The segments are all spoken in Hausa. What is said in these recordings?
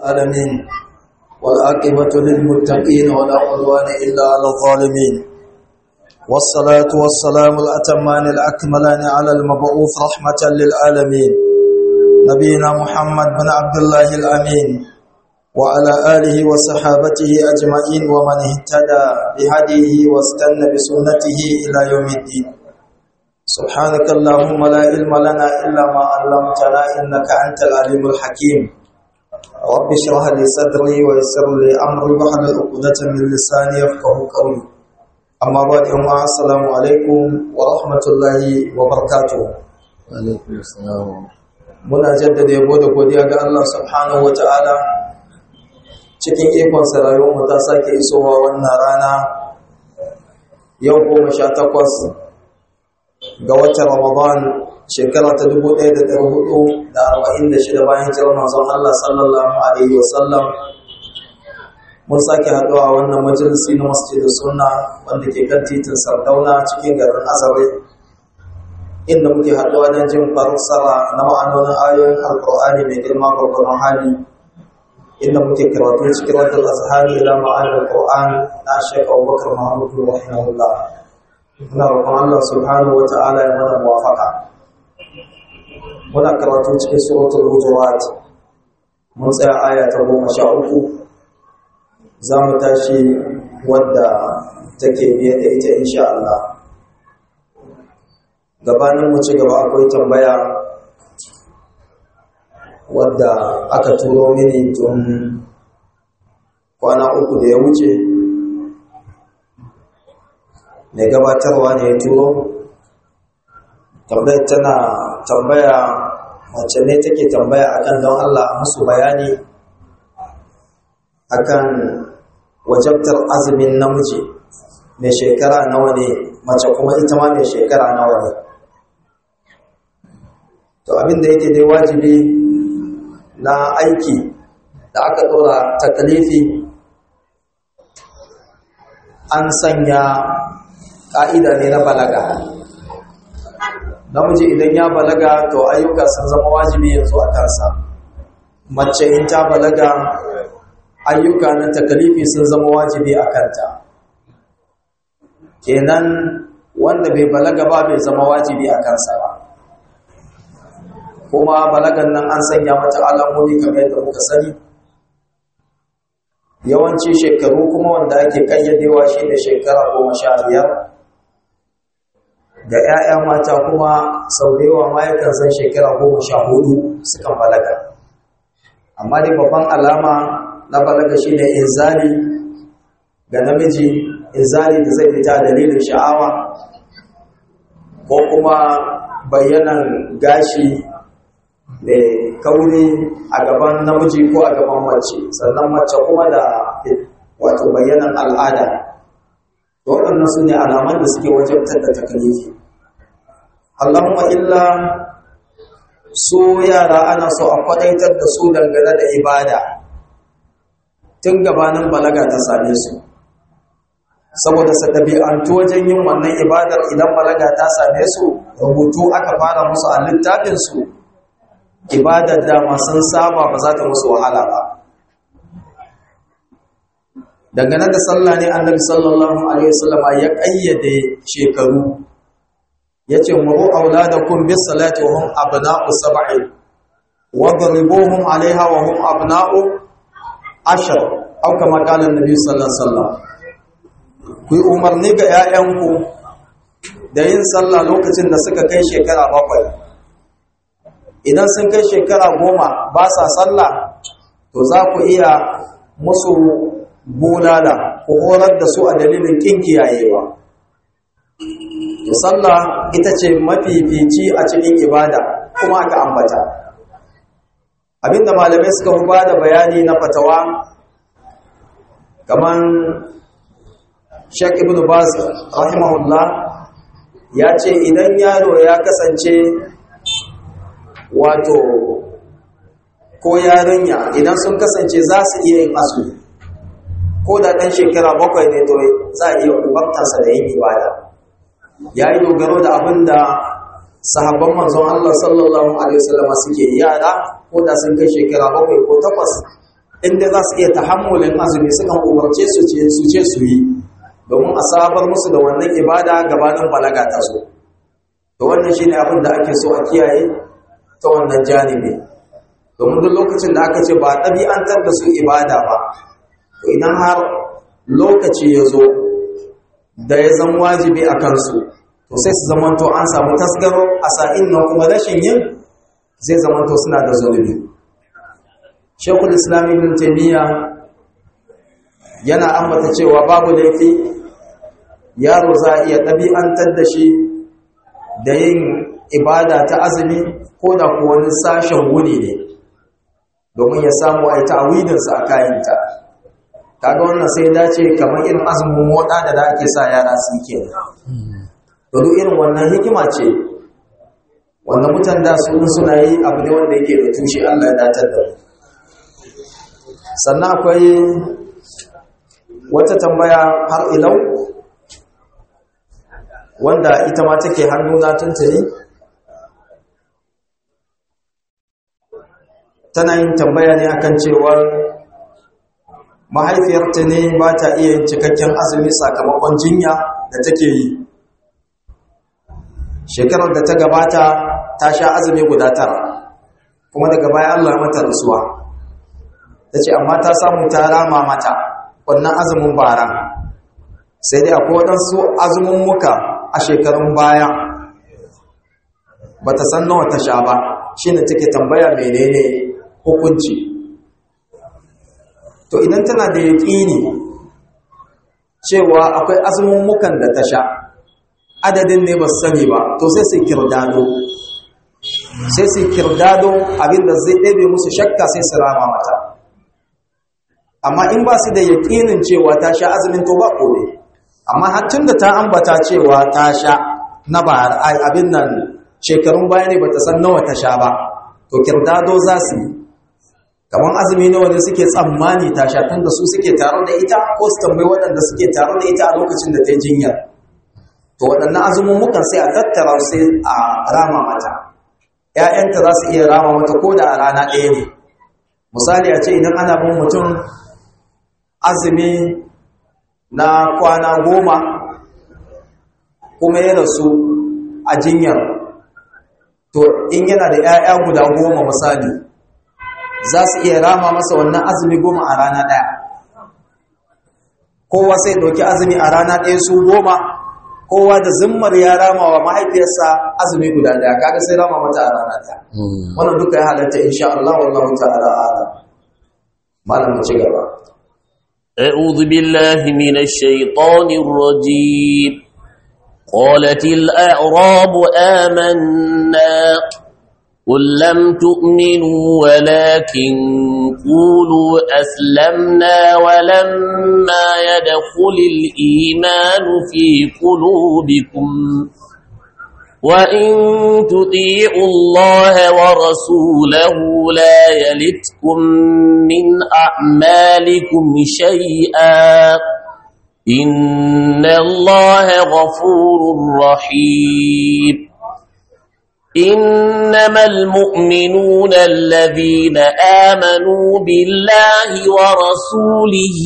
العالمين والعاقبة للمتقين ولا عدوان إلا على الظالمين والصلاة والسلام الأتمان الأكملان على المبعوث رحمة للعالمين نبينا محمد بن عبد الله الأمين وعلى آله وصحابته أجمعين ومن اهتدى بهديه واستنى بسنته إلى يوم الدين سبحانك اللهم لا علم لنا إلا ما علمتنا إنك أنت العليم الحكيم رب اشرح لي صدري ويسر لي أمري واحلل عقدة من لساني يفقهوا قولي أما بعد السلام عليكم ورحمة الله وبركاته. Alaikum assalam. Muna jaddada yabo da godiya ga Allah subhanahu wataala cikin ikon sa rayuwar mu ta sake isowa wannan rana yau 18 ga watan Ramadan shekara ta 1446 bayan hijirar manzon Allah sallallahu alaihi wasallam mun sake haɗuwa a wannan majalisi na Masjidus Sunna wanda ke kan titin Sardauna cikin garin Azare inda muke haɗuwa don jin fassara na ma'anonin ayoyin Alƙur'ani mai girma gurgurun hali inda muke karatu cikin wata azhari ila ma'anar Qur'an na Sheikh Abubakar Mahmud rahimahullah. Muna roƙon Allah subhanahu wa ta'ala ya mana muwafaqa. Muna karatu cikin suratul Hujurat. Mun tsaya aya ta 13. Za mu tashi wadda take biye da ita insha Allah. Gabanin mu ci gaba akwai tambaya wadda aka turo mini tun kwana 3 da ya wuce. Mai gabatarwa ne ya turo tambayar tana tambaya wacce ne take tambaya akan don Allah musu bayani akan wajabtar azumin namiji mai shekara nawa ne mace kuma ita ma mai shekara nawa ne. To abin da yake dai wajibi na aiki da aka dora takalifi an sanya ƙa'ida ne na balaga. Namiji idan ya balaga to ayyuka sun zama wajibi yanzu a kansa. Mace in ta balaga ayyuka na takalifi sun zama wajibi a kanta. Kenan wanda bai balaga ba bai zama wajibi a kansa ba. Kuma balagan nan an sanya mata alamomi kamar yadda muka sani. Yawanci shekaru kuma wanda ake kayyadewa shi da shekara 15. Da 'ya'ya mata kuma sau da yawa ma yakan san shekara 14 sukan balaga. Amma dai babban alama na balaga shine inzali ga namiji, inzali da zai fita dalilin sha'awa ko kuma bayyanan gashi mai kauri a gaban namiji ko a gaban mace, sannan mace kuma da wato bayyanan al'ada. Waɗannan su ne alaman da suke wajabtar da takalifi. Allahumma illa su yara ana so a kwadaitar da su dangane da ibada tun gabanin balaga ta same su, saboda su ɗabi'antu wajen yin wannan ibadar. Idan balaga ta same su, rubutu aka fara musu a littafinsu, ibadar dama sun saba ba za ta musu wahala ba. Dangane da sallah ne annabi sallallahu alaihi wasallam ya kayyade shekaru, yace muru auladakum bis salati wa hum abna'u sab'i wadribuhum 'alayha wa hum abna'u 10 aw kama qala annabi sallallahu alaihi wasallam. Ku umarni ga 'ya'yanku da yin sallah lokacin da suka kai shekara 7. Idan sun kai shekara 10 ba sa sallah, to za ku iya musu bulala ko horar da su a dalilin kin kiyayewa. Sallah ita ce mafifici a cikin ibada kuma aka ambata. Abinda malamai suka ba da bayani na fatawa kaman Sheikh Ibn Baz rahimahullah ya ce idan yaro ya kasance wato ko yarinya idan sun kasance za su iya yin azumi ko da ɗan shekara 7 ne to za a iya umartarsa da yin ibada. Ya yi dogaro da abin da sahabban manzon Allah sallallahu alaihi wasallam suke yara ko da sun kai shekara 7 ko 8 inda za su iya tahammulin azumi sukan umarce su ce su yi domin a sabar musu da wannan ibada gabanin balaga ta zo. Da wannan shine abin da ake so a kiyaye ta wannan janibi, domin duk lokacin da aka ce ba ɗabi'antar da su ibada ba, to idan har lokaci ya zo da ya zama wajibi a kansu, to sai su zamanto an samu tasgaro a sa'in nan kuma rashin yin zai zamanto suna da zunubi. Shekul Islam Ibn Taymiyyah yana ambata cewa babu laifi yaro za a iya ɗabi'antar da shi da yin ibada ta azumi ko da kuwa wani sashen wuni ne domin ya samu a yi ta'awidinsa a kayanta. Kaga wannan sai dace kamar irin azumin moda da ake sa yara su ke. To duk irin wannan hikima ce wanda mutan da su suna yi abu ne wanda yake da tushe, Allah ya datar da mu. Sannan akwai wata tambaya har ilau wanda ita ma take hannuna tuntuni, tana yin tambaya ne akan cewar mahaifiyarta ne ba ta iya yin cikakken azumi sakamakon jinya da take yi. Shekarar da ta gabata ta sha azumi guda 9, kuma daga baya Allah ya mata rasuwa. Ta ce amma ta samu ta rama mata wannan azumin bara, sai dai akwai waɗansu azumin muka a shekarun baya ba ta san nawa ta sha ba, shi ne take tambaya menene hukunci. To idan tana da yaƙini cewa akwai azumin mukan da ta sha adadin ne ba su sani ba, to sai su kirdado abinda zai ɗebe musu shakka sai su rama mata. Amma in ba su da yaƙinin cewa ta sha azumin to ba kome, amma hattun da ta ambata cewa ta sha na ba abin nan shekarun baya ne ba ta san nawa ta sha ba, to kirdado za su yi kamar azumi nawa ne suke tsammani ta sha, tun da su suke tare da ita ko su tambayi waɗanda suke tare da ita a lokacin da ta yi jinyar. To waɗannan azumumukan sai a tattara sai a rama mata. ‘Ya'yanta za su iya rama mata ko da a rana ɗaya ne. Misali a ce idan ana bin mutum azumi na kwana 10 kuma ya rasu a jinyar, to in yana da ‘ya'ya guda 10 misali, za su iya rama masa wannan azumi 10 a rana ɗaya. Kowa sai ɗauki azumi a rana ɗaya su 10, kowa da zimmar ya rama wa mahaifiyarsa azumi guda ɗaya, kaga sai rama mata a rana ɗaya. Wannan duka ya halatta insha Allah, wallahu ta'ala a'lam. Malam mu ci gaba. أعوذ بالله من الشيطان الرجيم. قالت الأعراب آمنا قل لم تؤمنوا ولكن قولوا أسلمنا ولما يدخل الإيمان في قلوبكم وإن تطيعوا الله ورسوله لا يلتكم من أعمالكم شيئا إن الله غفور رحيم. إنما المؤمنون الذين آمنوا بالله ورسوله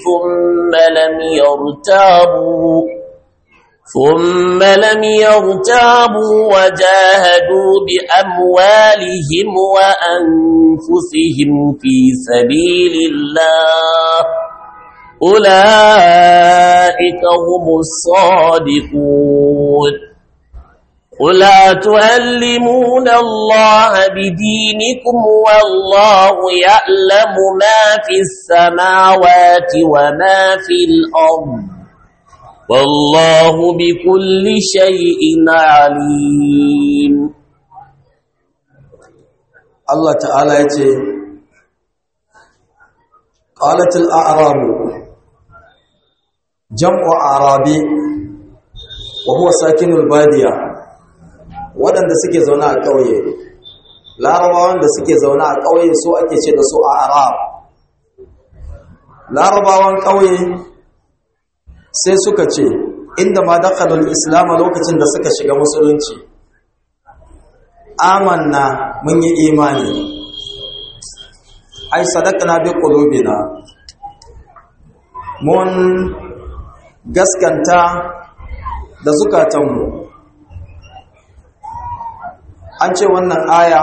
ثم لم يرتابوا وجاهدوا بأموالهم وأنفسهم في سبيل الله أولئك هم الصادقون. قل أتعلمون الله بدينكم والله يعلم ما في السماوات وما في الأرض والله بكل شيء عليم. Allah ta'ala ya ce qalatul a'rabu jam'u arabi wa huwa sakinul badiya, waɗanda suke zaune a ƙauye. Larabawan da suke zaune a ƙauye su ake ce da su a'rab. Larabawan ƙauye sai suka ce inda ma dakhalul islam, lokacin da suka shiga musulunci, amanna mun yi imani ai sadaqna bi qulubina mun gaskanta da zukatanmu. An ce wannan aya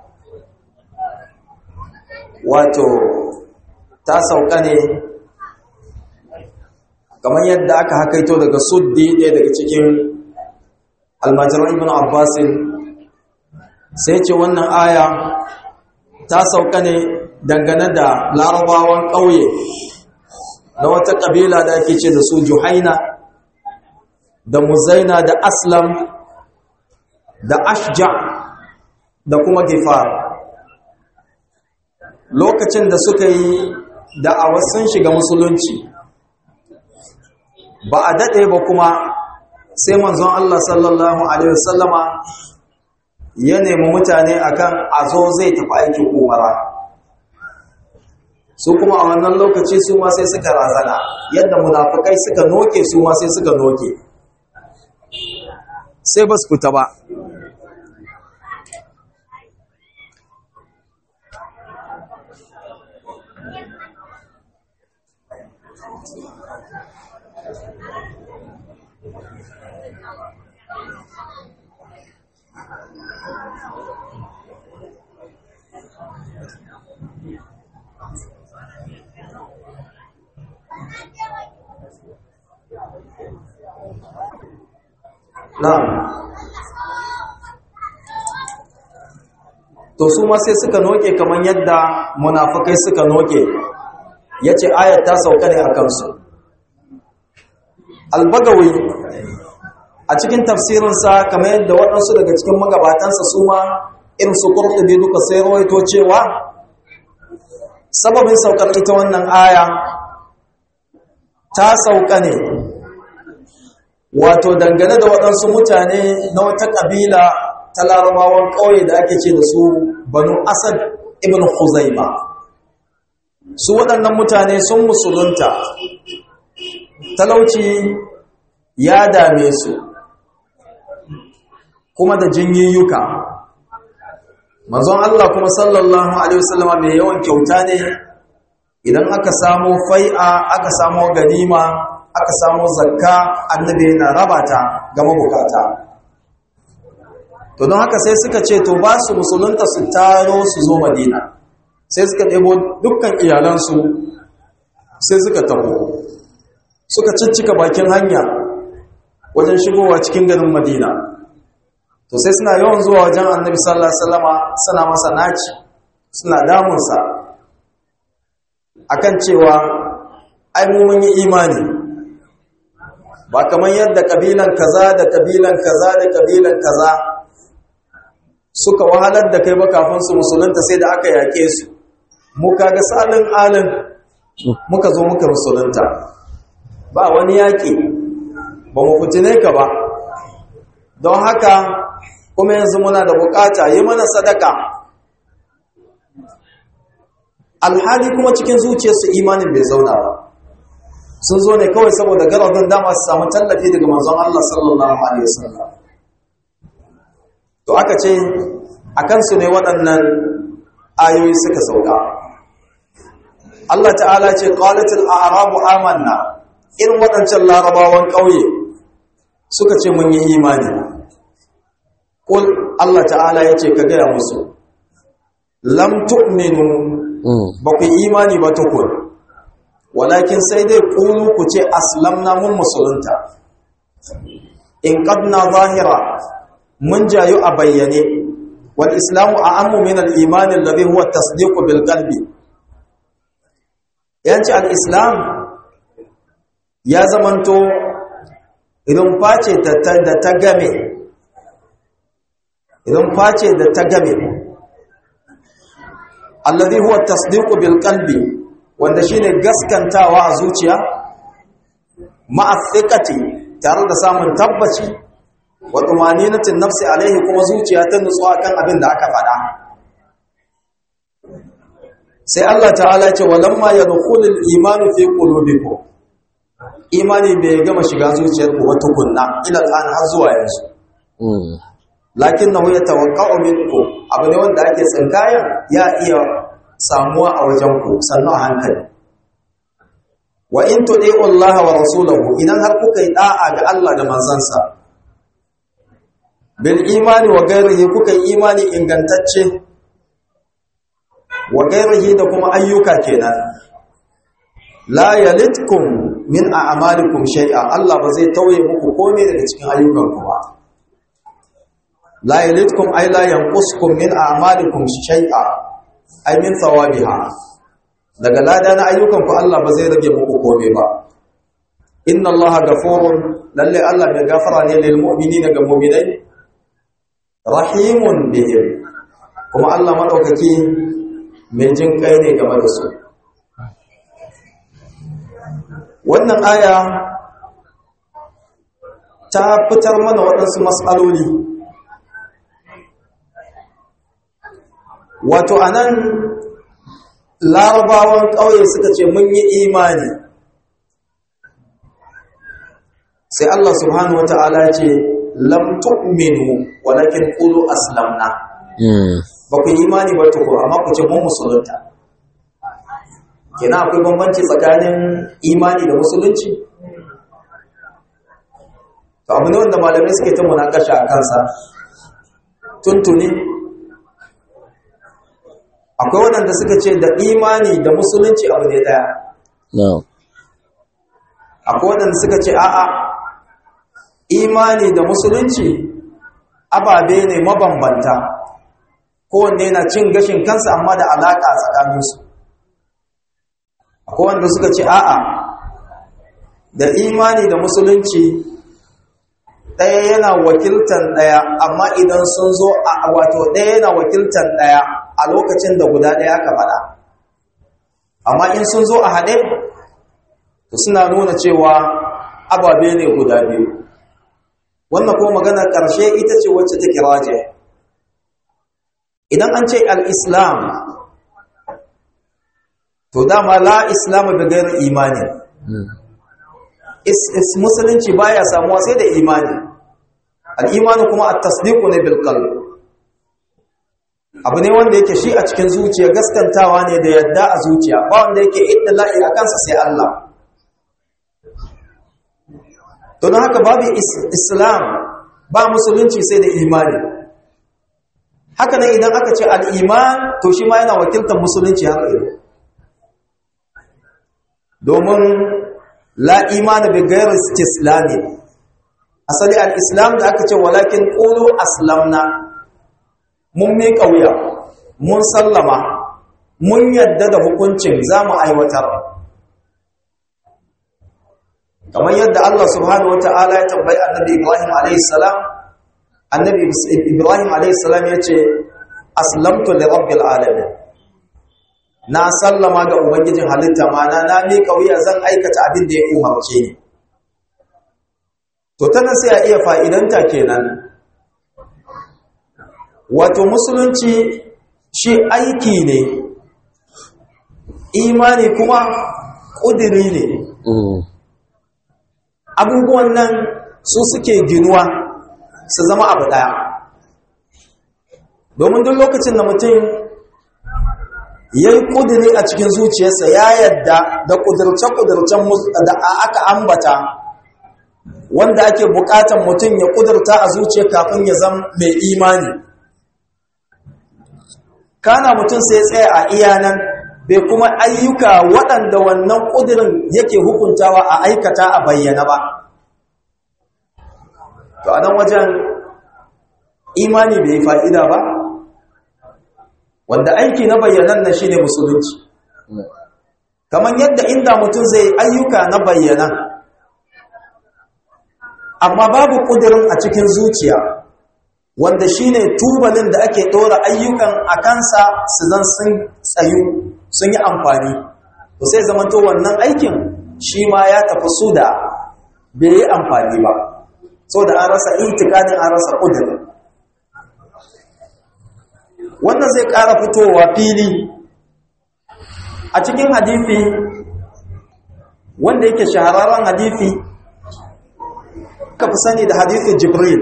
wato ta sauka ne kamar yadda aka hakaito daga Suddi ɗaya daga cikin almajiran Ibn Abbasin, sai ce wannan aya ta sauka ne dangane da larabawan ƙauye na wata ƙabila da ake ce da su Juhaina da Muzaina da Aslam da Ashja da kuma Gifar. Lokacin da suka yi da'awar sun shiga musulunci, ba a daɗe ba kuma sai manzon Allah sallallahu Alaihi wasallama ya nemi mutane akan azo zai tafi aikin umara. Su kuma a wannan lokaci su ma sai suka razana, yadda munafukai suka noke su ma sai suka noke, sai ba su fita ba. Na'am. To su ma sai suka noke kamar yadda munafikai suka noke. Yace ayat ta sauka ne akan su. Al-Bagawi a cikin tafsirin sa kamar yadda waɗansu daga cikin magabatansa su ma irin su Qurtubi duka sai rawaito cewa sababin saukar ita wannan aya ta sauka ne wato dangane da waɗansu mutane na wata ƙabila ta larabawan ƙauye da ake ce da su Banu Asad ibn Khuzaima. Su waɗannan mutane sun musulunta, talauci ya dame su kuma da jinyiyyuka. Manzon Allah kuma sallallahu alaihi wasallama mai yawan kyauta ne. Idan aka samu fai'a, aka samu ganima, aka samu zakka, annabi na raba ta ga mabukata. To don haka sai suka ce to ba su musulunta su taro su zo Madina. Sai suka ɗebo dukkan iyalansu sai suka taho. Suka ciccika bakin hanya wajen shigowa cikin garin Madina. To sai suna yawan zuwa wajen annabi sallallahu alaihi wasallama suna masa naci, suna damunsa akan cewa ai mu mun yi imani. Ba kamar yadda kabilan kaza da kabilan kaza da kabilan kaza suka wahalar da kai ba kafin su musulunta sai da aka yake su, muka ga salin alin muka zo muka musulunta, ba wani yaki, ba mu fitine ka ba, don haka kuma yanzu muna da bukata yi mana sadaka. Alhali kuma cikin zuciyarsu imanin bai zauna ba, sun zo ne kawai saboda garadun dama su samu tallafi daga manzon Allah sallallahu alaihi wasallam. To aka ce a kansu ne waɗannan ayoyi suka sauka. Allah ta'ala ce qalatul a'rabu amanna, irin waɗancan larabawan ƙauye suka ce mun yi imani. Qul, Allah ta'ala yace ka gaya musu lam tu'minu, ba ku imani ba tukun, walakin sai dai kulu ku ce aslamna mun musulunta. In qadna zahira, mun jayu a bayyane, wal islamu a'ammu min al iman alladhi huwa tasdiq bil qalbi. Yanci al islam ya zamanto idan face da ta game, idan face da ta game, alladhi huwa tasdiq bil qalbi, wanda shine gaskantawa a zuciya, ma'a thiqati, tare da samun tabbaci, wa tumaninatin nafsi alaihi, kuma zuciya ta nutsuwa kan abin da aka faɗa. Sai Allah ta'ala ce walamma yadkhulul imanu fi qulubikum, imani bai gama shiga zuciyarku ba tukunna, ila al'an har zuwa yanzu. Lakinnahu yatawaqqa'u minkum, abu ne wanda ake tsinkayan ya iya samuwa a wajen ku sannu a hankali wa in tudi'u Allah wa rasulahu idan har kuka yi da'a ga Allah da manzansa bil imani wa ghairihi kuka yi imani ingantacce wa ghairihi da kuma ayyuka kenan la yalitkum min a'malikum shay'a Allah ba zai tauye muku komai daga cikin ayyukanku ba la yalitkum ay la yanquskum min a'malikum shay'a ay min thawabiha daga lada na ayyukanku Allah ba zai rage muku komai ba inna Allaha ghafurun lalle Allah mai gafara ne lil mu'minina ga mu'minai rahimun bihim kuma Allah madaukaki mai jin kai ne game da su wannan aya ta fitar mana waɗansu matsaloli wato anan larabawan ƙauye suka ce mun yi imani sai Allah subhanahu wata'ala ya ce lam tu'minu walakin qulu aslamna ba ku imani ba to amma ku ce mun musulunta kina akwai bambanci tsakanin imani da musulunci to abu ne wanda malamai suke ta munakasha a kansa tuntuni akwai waɗanda suka ce da imani da musulunci abu ne daya akwai waɗanda suka ce a'a imani da musulunci ababe ne mabambanta kowanne na cin gashin kansa amma da alaƙa tsakaninsu akwai wanda suka ce a'a da imani da musulunci ɗaya yana wakiltan ɗaya amma idan sun zo a wato ɗaya yana wakiltan ɗaya a lokacin da guda ɗaya aka faɗa amma in sun zo a haɗe to suna nuna cewa ababe ne guda biyu wannan kuma magana ƙarshe ita ce wacce take raje idan an ce al-islam to dama la islamu bi ghairi imani musulunci baya samuwa sai da imani al-imani kuma at-tasdiqu ne bil qalb abu ne wanda yake shi a cikin zuciya gaskantawa ne da yadda a zuciya ba wanda yake iddila'i a kansa sai Allah to don haka babu islam ba musulunci sai da imani haka nan idan aka ce al-iman to shi ma yana wakiltar musulunci har yanzu domin la imani bi ghairi istislami asali al-islam da aka ce walakin qulu aslamna mun miƙa wuya mun sallama mun yadda da hukuncin zamu aiwatar kamar yadda Allah subhanahu wataala ya tambayi annabi Ibrahim alayhi salam annabi Ibrahim alayhi salam yace aslamtu li rabbil alamin na sallama ga ubangijin halitta mana na miƙa wuya zan aikata abin da ya umarce ni to tana sai a iya fa'idanta kenan wato musulunci shi aiki ne imani kuma ƙudiri ne abubuwan nan su suke ginuwa su zama abu ɗaya domin duk lokacin da mutum ya yi ƙudiri a cikin zuciyarsa ya yadda da ƙudurce-ƙudurcen da aka ambata wanda ake buƙatan mutum ya ƙudurta a zuciya kafin ya zama mai imani kana mutum sai tsaya a iyanan bai kuma ayyuka waɗanda wannan ƙudirin yake hukuntawa a aikata a bayyana ba to a nan wajen imani bai fa'ida ba wanda aiki na bayyanan na shine musulunci kamar yadda inda mutum zai ayyuka na bayyana amma babu ƙudirin a cikin zuciya wanda shine tubalin da ake ɗora ayyukan a kansa su zan sun tsayu sun yi amfani to sai zamanto wannan aikin shi ma ya tafi su da bai yi amfani ba so da an rasa itikadin an rasa ƙudirin wannan zai ƙara fitowa fili a cikin hadithi wanda yake shahararren hadithi ka fi sani da hadithin Jibril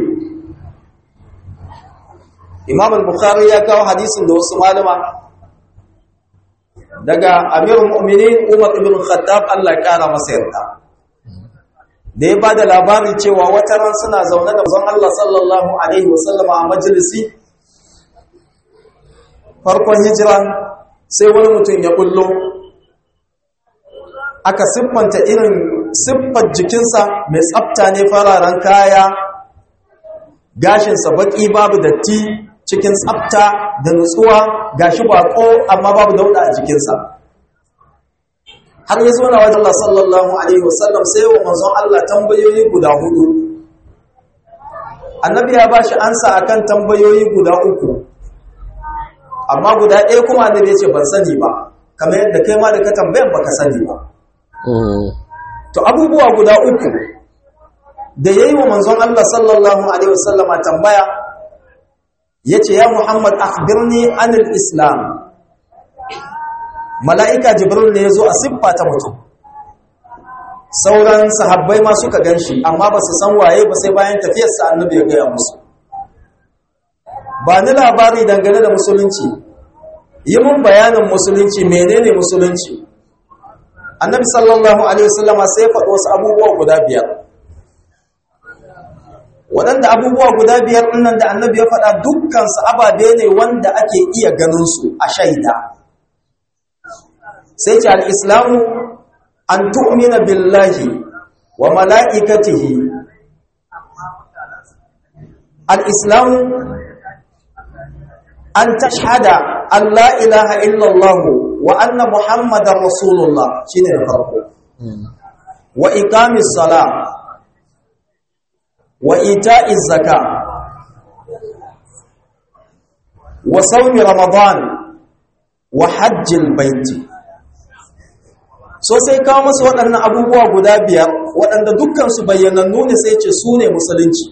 Imam al-Bukhari ya kawo hadisin da wasu malama daga amirul mu'minin Umar ibn Khattab Allah ya kara masa yarda da ya bada labari cewa wata ran suna zaune da manzon Allah sallallahu alaihi wasallam a majalisi farkon hijira sai wani mutum ya kullo aka siffanta irin siffar jikinsa mai tsafta ne, fararen kaya, gashinsa baki babu datti, cikin tsafta da nutsuwa, gashi bako amma babu dauda a jikinsa. Har ya zo na wajen Allah sallallahu alaihi wasallam sai wa manzon Allah tambayoyi guda 4. Annabi ya bashi ansa akan tambayoyi guda 3. Amma guda ɗaya kuma annabi ya ce ban sani ba, kamar yadda kai ma da ka tambayan baka sani ba. To abubuwa guda 3 da yayi wa manzon Allah sallallahu alaihi wasallam tambaya yace ya Muhammad akhbirni anil islam. Mala'ika Jibril ne yazo a siffa ta mutum. Sauran sahabbai ma suka ganshi amma ba su san waye ba sai bayan tafiyar sa annabi ya gaya musu. Ba ni labari dangane da musulunci. Yi mun bayanin musulunci, menene musulunci? Annabi sallallahu alaihi wasallam sai faɗo wasu abubuwa guda 5. Waɗanda abubuwa guda 5 ɗinnan da annabi ya faɗa dukkan su ababe ne wanda ake iya ganin su a shaida. Sai ce al-islamu an tu'mina billahi wa mala'ikatihi. Al-islamu an tashhada an la ilaha illallah wa anna muhammadar rasulullah, shine da farko. Wa iqamis salat wa ita'iz zakat wa sawmi ramadan wa hajjil baiti. So sai kawo masa waɗannan abubuwa guda 5 waɗanda dukkan su bayyanannu ne, sai ce su ne musulunci.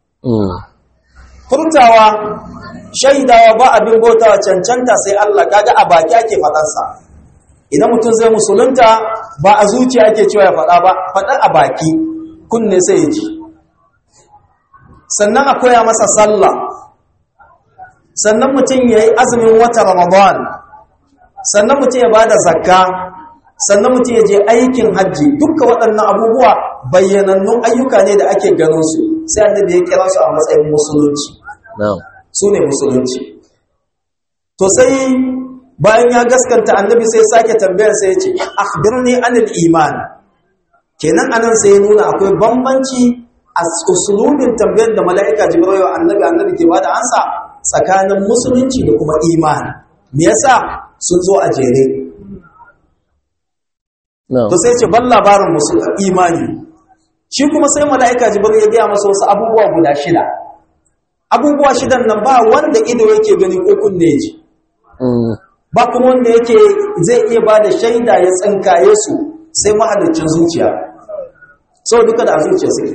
Furtawa, shaidawa ba abin bautawa cancanta sai Allah, kaga a baki ake faɗarsa. Idan mutum zai musulunta ba a zuciya ake cewa ya faɗa ba, faɗa a baki, kunne sai ya ji. Sannan a koya masa sallah, sannan mutum ya yi azumin wata Ramadan, sannan mutum ya bada zakka, sannan mutum ya je aikin hajji. Dukka waɗannan abubuwa bayyanannun ayyuka ne da ake ganin su, sai annabi ya kira su a matsayin musulunci. Su ne musulunci. To sai bayan ya gaskanta annabi sai sake tambayar sai ya ce akhbirni anil iman. Kenan anan sai ya nuna akwai bambanci a usulubin tambayar da mala'ika Jibril wa annabi ke bada ansa tsakanin musulunci da kuma imani. Me yasa sun zo a jere? To sai ce ban labarin imani. Shi kuma sai mala'ika Jibril ya gaya masa wasu abubuwa guda 6. Abubuwa 6 nan ba wanda ido yake gani ko kunne ji. Ba kuma wanda yake zai iya ba da shaida ya tsinkaye su sai mahalicin zuciya. So duka da zuciya suke.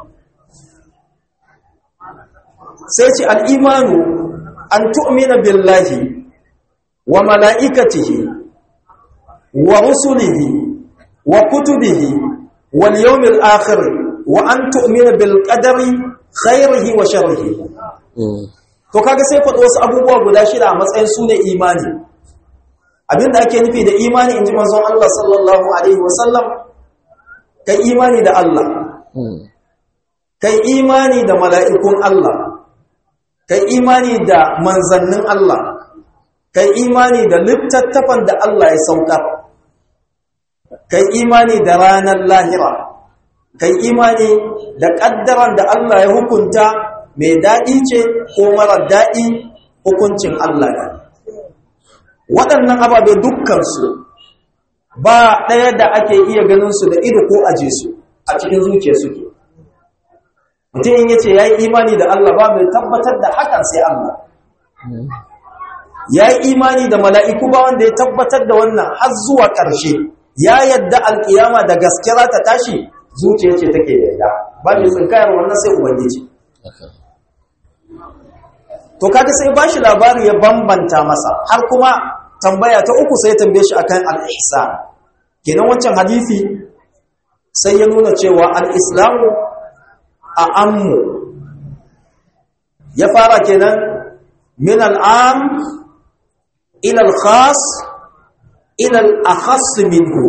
Sai ce al'imanu an tu'mina billahi wa mala'ikatihi wa rusulihi wa kutubihi wal yawmil akhir wa an tu'mina bil qadari khairihi wa sharrihi. To kaga sai faɗo wasu abubuwa guda 6 a matsayin su ne imani. Abinda ake nufi da imani inji manzon Allah sallallahu alaihi wasallam, kai imani da Allah, kai imani da mala'ikun Allah, kai imani da manzannin Allah, kai imani da littattafan da Allah ya saukar, kai imani da ranar lahira, kai imani da ƙaddaran da Allah ya hukunta mai daɗi ce ko marar daɗi, hukuncin Allah ne. Waɗannan ababe dukkansu ba ɗaya da ake iya ganin su da ido ko aje su a cikin zuciya suke. Mutum in yace yayi imani da Allah ba mai tabbatar da hakan sai Allah. Yayi imani da mala'iku ba wanda ya tabbatar da wannan har zuwa ƙarshe. Ya yadda alƙiyama da gaskiya ta tashi, zuciya ce take yarda. Ba mai tsinkayar wannan sai ubangiji. To kaga sai bashi labari ya bambanta masa, har kuma tambaya ta 3 sai ya tambaye shi akan al-ihsan. Kenan wancan hadisi sai ya nuna cewa al-islamu a'ammu, ya fara kenan min al-am ila al-khas ila al-akhass minhu.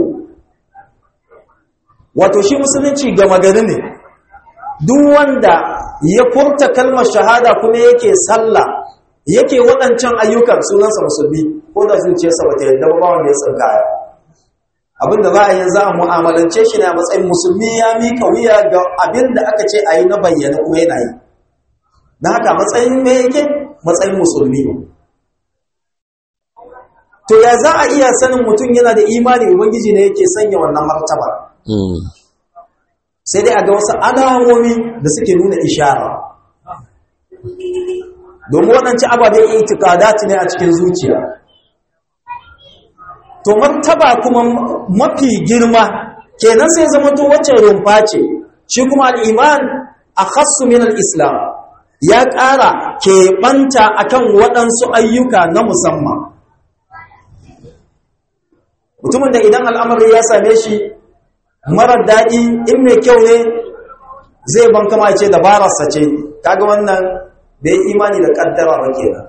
Wato shi musulunci gama gari ne, duk wanda ya furta kalmar shahada kuma yake sallah yake waɗancan ayyukan sunansa musulmi, ko da zuciyarsa bata yarda ba wanda ya tsinkaya. Abinda za a yi za a mu'amalance shi ne a matsayin musulmi ya mika wuya ga abinda aka ce a yi na bayyana kuma yana yi, na haka matsayin me yake matsayin musulmi. To ya za a iya sanin mutum yana da imani ubangiji ne yake sanya wannan martaba? Sai dai a ga wasu alamomi da suke nuna ishara, domin waɗancan ababen itikadati ne a cikin zuciya. To martaba kuma mafi girma kenan sai zama to wacce rumfa ce, shi kuma al'iman akhassu min al-islam, ya ƙara keɓanta akan waɗansu ayyuka na musamman. Mutumin da idan al'amari ya same shi marar daɗi, in mai kyau ne zai ban kama ce dabararsa ce, kaga wannan bai imani da ƙaddara ba kenan.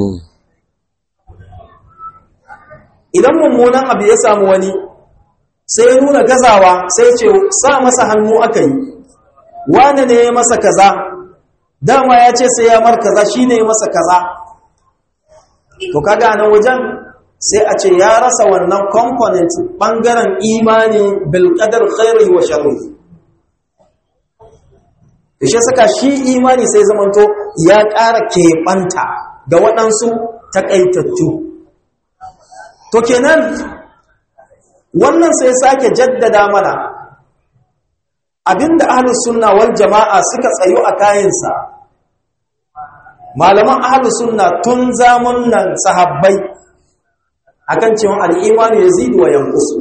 Idan mummunan abu ya samu wani sai ya nuna gazawa, sai ce sa masa hannu aka yi, wane ne ya masa kaza, dama ya ce sai ya mar kaza, shi ne ya masa kaza. To kaga nan wajen sai a ce ya rasa wannan component ɓangaren imani bilkadar khairi wa sharri. Ishe saka shi imani sai zamanto ya ƙara keɓanta ga waɗansu taƙaitattu. To kenan wannan sai sake jaddada mana abinda ahlus sunna wal jama'a suka tsayo a kayansa. Malaman ahlus sunna tun zamanin sahabbai akan cewa al-imani yazidu wa yanqusu.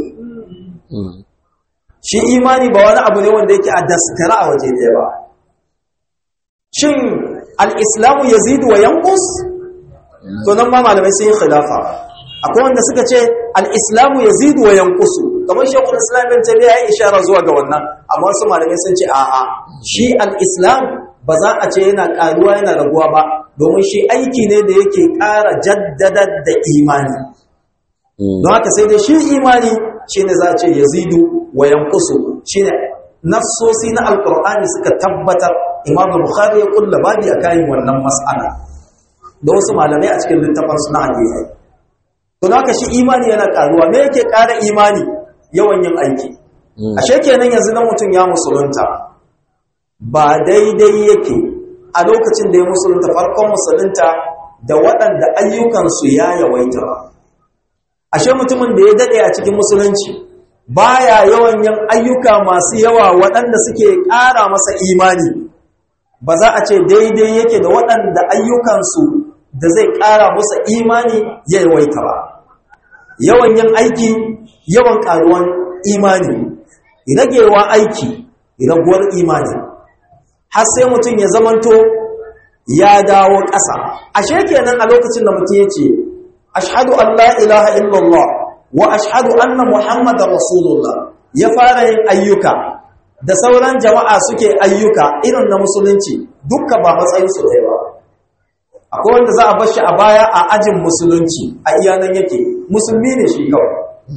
Shi imani ba wani abu ne wanda yake a daskara a waje ɗaya ba. Shin al-islamu yazidu wa yanqus? To nan ma malamai sun yi khilafa. Akwai wanda suka ce al-islamu yazidu wa yanqusu, kamar shekul islam bin tabi'a ya ishara zuwa ga wannan, amma wasu malamai sun ce a'a, shi al-islam ba za a ce yana karuwa yana raguwa ba, domin shi aiki ne da yake ƙara jaddada da imani. Don haka sai dai shi imani shine za a ce yazidu wa yanqusu, shine nassosi na alqur'ani suka tabbatar. Imam Bukhari ya kulla babi akan wannan mas'ala da wasu malamai a cikin littafin suna hadisi. To haka shi imani yana karuwa. Me yake ƙara imani? Yawan yin aiki. Ashe kenan yanzu nan mutum ya musulunta, ba daidai yake a lokacin da ya musulunta, farkon musulunta, da waɗanda ayyukansu ya yawaita ba. Ashe mutumin da ya daɗe a cikin musulunci baya yawan yin ayyuka masu yawa waɗanda suke ƙara masa imani, ba za a ce daidai yake da waɗanda ayyukansu da zai ƙara musu imani ya yawaita ba. Yawan yin aiki, yawan ƙaruwan imani, ragewa aiki, raguwar imani, har sai mutum ya zamanto ya dawo ƙasa. Ashe kenan a lokacin da mutum ya ce ashhadu an la ilaha illallah wa ashhadu anna muhammadar rasulullah, ya fara yin ayyuka da sauran jama'a suke ayyuka irin na musulunci, dukka ba matsayinsu ɗaya ba. Akwai wanda za a bar shi a baya a ajin musulunci, a iyanan yake musulmi ne shi kawai.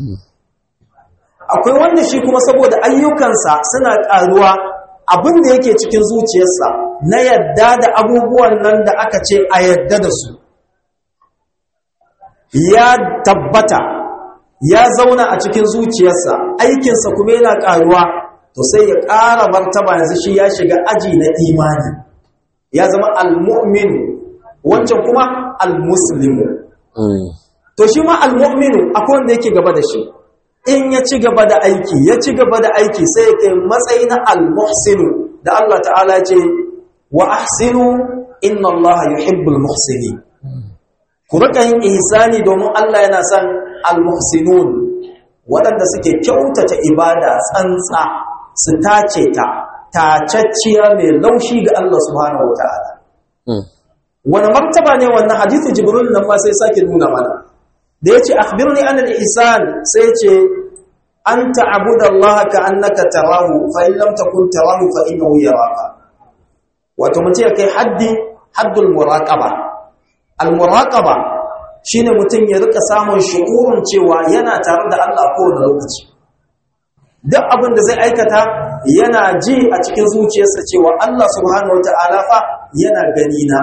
Akwai wanda shi kuma saboda ayyukansa suna ƙaruwa, abin da yake cikin zuciyarsa na yadda da abubuwan nan da aka ce a yadda da su ya tabbata, ya zauna a cikin zuciyarsa, aikinsa kuma yana ƙaruwa, to sai ya ƙara martaba, yanzu shi ya shiga aji na imani, ya zama al-mu'minu, wancan kuma al-muslimu. To shi ma al-mu'minu akwai wanda yake gaba da shi, in ya ci gaba da aiki, ya ci gaba da aiki, sai ya kai matsayi na al-muhsinu da Allah ta'ala ce wa ahsinu inna Allah yuhibbul muhsinin. Ku rika yin ihsani domin Allah yana son al-muhsinun, waɗanda suke kyautata ibada tsantsa, su tace ta tacacciya mai laushi ga Allah subhanahu wataala. Wani martaba ne wannan? Hadithu Jibril nan ma sai sake nuna mana da yace akhbirni an al-ihsan, sai yace an ta'budu Allah ka'annaka tarahu fa in lam takun tarahu fa innahu yaraka. Wato mutum ya kai haddul muraqaba. Al-muraqaba shine mutum ya rika samun shu'urun cewa yana tare da Allah kowane lokaci. Duk abin da zai aikata yana ji a cikin zuciyarsa cewa Allah subhanahu wata'ala fa yana gani na,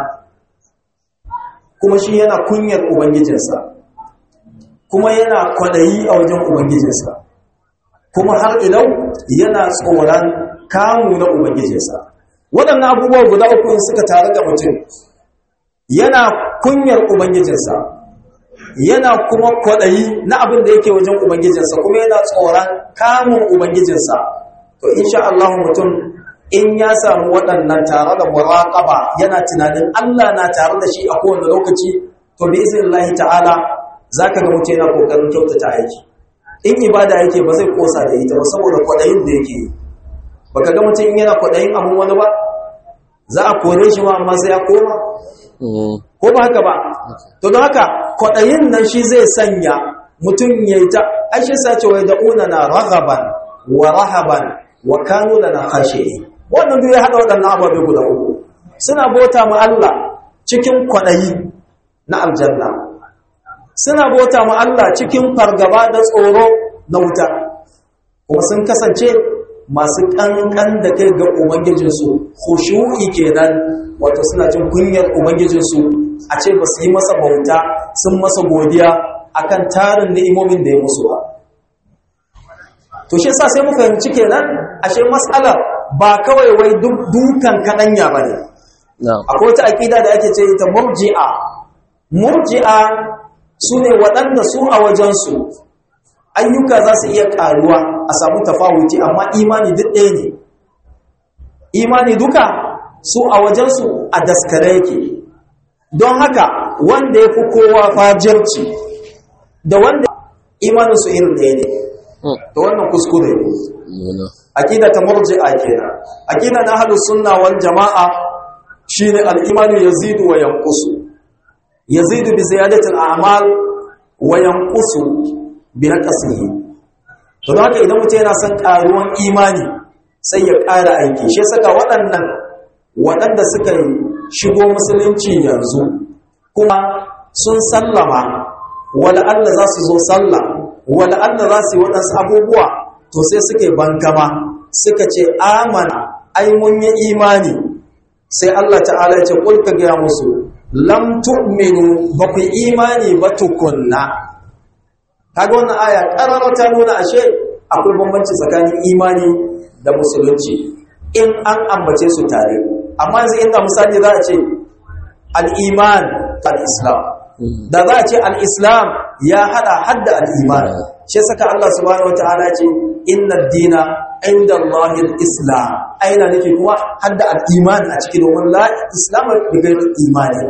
kuma shi yana kunyar ubangijinsa, kuma yana kwadayi a wajen ubangijinsa, kuma har ilau yana tsoron kamu na ubangijinsa. Waɗannan abubuwa guda uku suka taru ga mutum, yana kunyar ubangijinsa, yana kuma kwaɗayi na abin da yake wajen ubangijinsa, kuma yana tsoron kamun ubangijinsa. To insha Allah mutum in ya samu waɗannan tare da muraqaba, yana tunanin Allah na tare da shi a kowane lokaci, to bi iznillahi ta'ala zaka ga mutum yana kokarin kyautata aiki. In ibada yake ba zai kosa da ita ba saboda kwaɗayin da yake yi. Baka ga mutum in yana kwaɗayin abin wani ba, za a kore shi ma amma sai ya koma, ko ba haka ba? To don haka kwaɗayin nan shi zai sanya mutum ya yi ta ashe sace wai da'una na raghaban wa rahaban wa kanu lana khashi'in. Wannan duk ya haɗa waɗannan ababe guda uku. Suna bauta ma Allah cikin kwaɗayi na aljanna, suna bauta ma Allah cikin fargaba da tsoro na wuta, kuma sun kasance masu ƙanƙan da kai ga ubangijinsu, khushu'i kenan, wato suna jin kunyar ubangijinsu a ce ba su yi masa bauta sun masa godiya akan tarin ni'imomin da ya musu ba. To shi yasa sai mu fahimci kenan ashe mas'alar ba kawai wai dukan kaɗanya ba ne. Akwai wata aƙida da ake ce ita murji'a. Murji'a su ne waɗanda su a wajensu ayyuka za su iya ƙaruwa a samu tafawuci, amma imani duk ɗaya ne. Imani duka su a wajensu a daskare yake. Don haka wanda ya fi kowa fajirci da wanda imaninsu irin ɗaya ne. Da wannan kuskure ne. Aqida ta murji'a kenan. Aqida na ahlus sunna wal jama'a shine al-imanu yazidu wa yanqusu. Yazidu bi ziyadati al-a'mal wa yanqusu bi naqsihi. To haka idan mutum yana son karuwan imani sai ya ƙara aiki. Shi saka waɗanda suka shigo musulunci yanzu kuma sun sallama, wala Allah za su zo sallah, wala Allah za su yi waɗansu abubuwa, to sai suka yi bankama suka ce amana ai mun yi imani. Sai Allah ta'ala ya ce kul ka gaya musu lam tu'minu, ba ku imani ba tukunna. Kaga wannan aya karara ta nuna ashe akwai bambanci tsakanin imani da musulunci in an ambace su tare. Amma yanzu inda misali za a ce al-iman al-islam, da za a ce al-islam ya hada hadda al-iman. Shi saka Allah subhanahu wataala ce inna ad-dina inda Allah al-islam, aina nake kuma hadda al-iman a cikin domin la islam bi ghairi imani.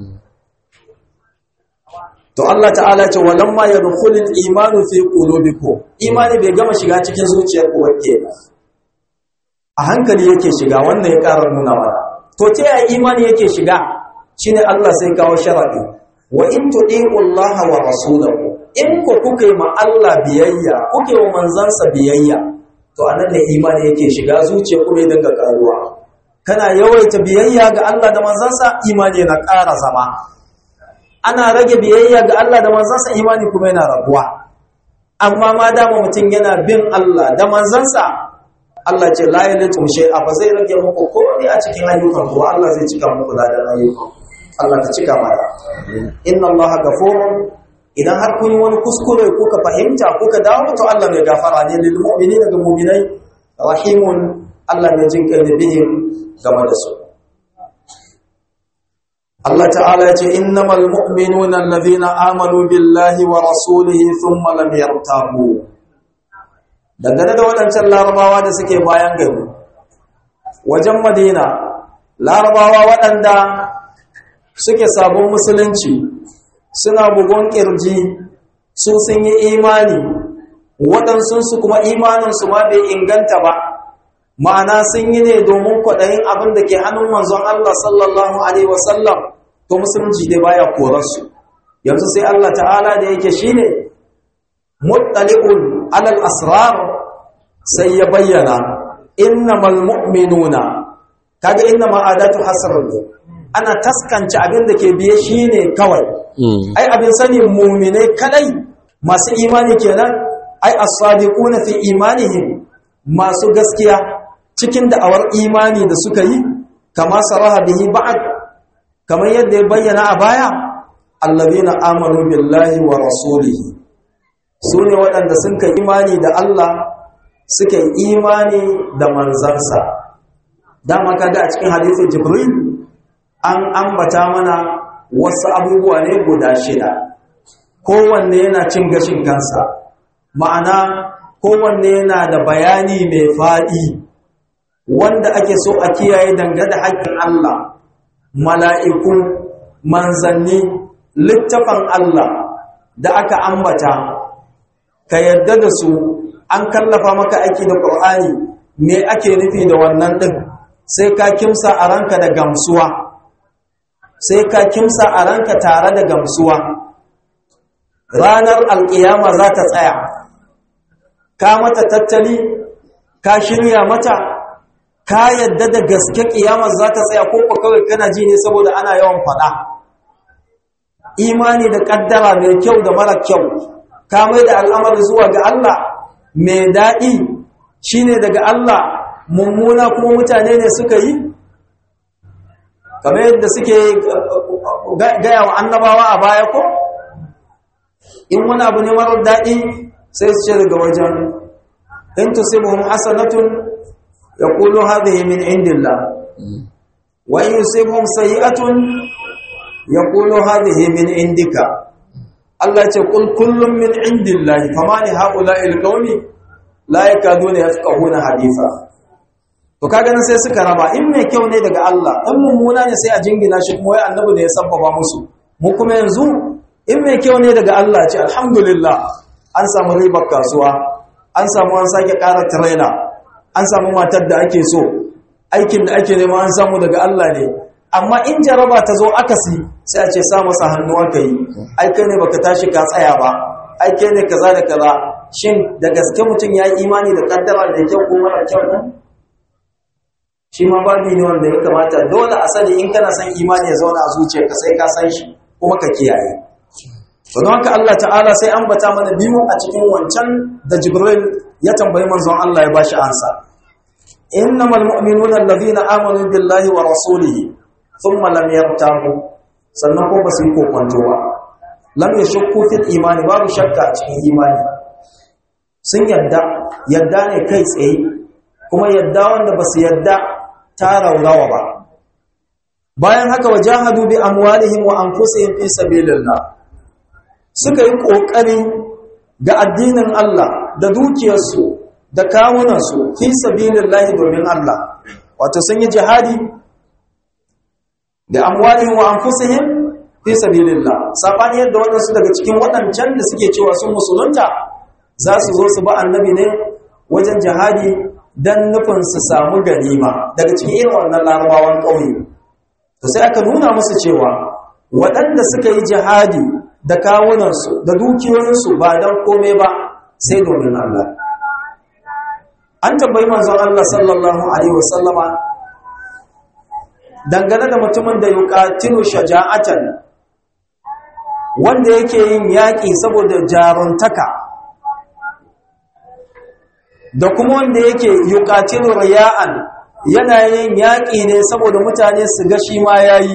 To Allah ta'ala ce walamma yadkhulul imanu fi qulubikum, imani bai gama shiga cikin zuciyarku wacce a hankali yake shiga. Wannan ya ƙara nuna mana to ta yaya imani yake shiga shine Allah sai kawo sharadi wa in tu'i'u Allah wa rasulahu, in ku kuka yi ma Allah biyayya, kuka yi wa manzansa biyayya, to anan ne imani yake shiga zuciya kuma ya dinga karuwa. Kana yawaita biyayya ga Allah da manzansa, imani yana ƙara zama. Ana rage biyayya ga Allah da manzansa, imani kuma yana raguwa. Amma ma dama mutum yana bin Allah da manzansa, Allah ce la yalitum shay'a, ba zai rage muku komai a cikin ayyukan ku, Allah zai cika muku da ayyukan. Allah ka cika mana. Inna Allah ghafurun, idan har kun yi wani kuskure kuka fahimta kuka dawo, to Allah mai gafara ne lil mu'minina ga mu'minai, rahimun, Allah mai jin kai da bihim game da su. Allah ta'ala ya ce innamal mu'minuna alladhina amanu billahi wa rasulihi thumma lam yartabu. Dangane da waɗancan larabawa da suke bayan gari wajen Madina, larabawa waɗanda suke sabon musulunci suna bugon kirji, su sun yi imani, waɗansunsu kuma imaninsu ma bai inganta ba, ma'ana sun yi ne domin kwaɗayin abin da ke hannun manzon Allah sallallahu alaihi wasallam, to musulunci dai baya korarsu. Yanzu sai Allah ta'ala da yake shine muttali'un alal asrar, sai ya bayyana innamal mu'minuna, kaga innama adatu hasr, ana taskance abin da ke biye shine kawai ai abin sani mu'minai kadai masu imani kenan ai as-sadiquna fi imanihim masu gaskiya cikin da'awar imani da suka yi kama saraha bihi ba'd kamar yadda ya bayyana a baya allazina amanu billahi wa rasulihi sune waɗanda sun kai imani da Allah suka yi imani da manzansa dama kaga a cikin hadisin Jibril an ambata mana wasu abubuwa ne guda 6 kowanne yana cin gashin kansa ma'ana kowanne yana da bayani mai faɗi wanda ake so a kiyaye dangane da haƙƙin Allah mala'iku manzanni littafan Allah da aka ambata ka yadda da su an kallafa maka aiki da Qur'ani me ake nufi da wannan din sai ka kimsa a ranka da gamsuwa sai ka kimsa a ranka tare da gamsuwa ranar alƙiyama za ta tsaya ka mata tattali ka shirya mata ka yadda da gaske ƙiyamar za ta tsaya ko kawai kana ji ne saboda ana yawan faɗa imani da ƙaddara mai kyau da mara kyau ka mai da al'amari zuwa ga Allah mai daɗi shine daga Allah mummuna kuma mutane ne suka yi kamar yadda suke gaya wa annabawa a baya ko in wani abu ne marar daɗi sai su ce daga wajen in tusibuhum hasanatun yaqulu hadhihi min indillah wa in yusibuhum sayi'atun yaqulu hadhihi min indika Allah ya ce kul kullun min indillahi famani haula'il qaumi la yakaduna yafqahuna haditha to kaga nan sai suka raba in mai kyau ne daga Allah in mummuna ne sai a jingina shi kuma wai annabi ne ya sabbaba musu mu kuma yanzu in mai kyau ne daga Allah ce alhamdulillah an samu ribar kasuwa an samu an sake ƙara trailer an samu matar da ake so aikin da ake nema an samu daga Allah ne amma in jaraba ta zo akasi sai a ce sa masa hannu aka yi ai kai ne baka tashi ka tsaya ba ai kai ne kaza da kaza shin da gaske mutum ya yi imani da kaddara da kyau ko mara kyau ne shi ma babu ne wanda ya kamata dole a sani in kana son imani ya zauna a zuciyarka sai ka san shi kuma ka kiyaye don haka Allah ta'ala sai an bata mana biyu a cikin wancan da Jibril ya tambayi manzon Allah ya bashi ansa innamal mu'minuna alladhina amanu billahi wa rasulihi thumma lam yartabu sannan ko ba su yi kokonto ba lam yashukku fil imani babu shakka a cikin imani sun yadda ne kai tsaye kuma yadda wanda ba su yadda ta raurawa ba bayan haka wajahadu bi amwalihim wa anfusihim fi sabilillah suka yi kokari ga addinin Allah da dukiyarsu da kawunansu fi sabilillah domin Allah wato sun yi jihadi da amwalihim wa anfusihim fi sabilillah sabani yadda wadansu daga cikin wadancan da suke cewa sun musulunta za su zo su ba annabi ne wajen jihadi dan nufin su samu ganima daga cikin irin wannan larabawan ƙauye to sai aka nuna musu cewa waɗanda suka yi jihadi da kawunansu da dukiyoyinsu ba don komai ba sai domin Allah an tambayi manzon Allah sallallahu alaihi wasallama dangane da mutumin da yuqatilu shaja'atan wanda yake yin yaƙi saboda jaruntaka da kuma wanda yake yuqatilu riya'an yana yin yaƙi ne saboda mutane su ga shi ma yayi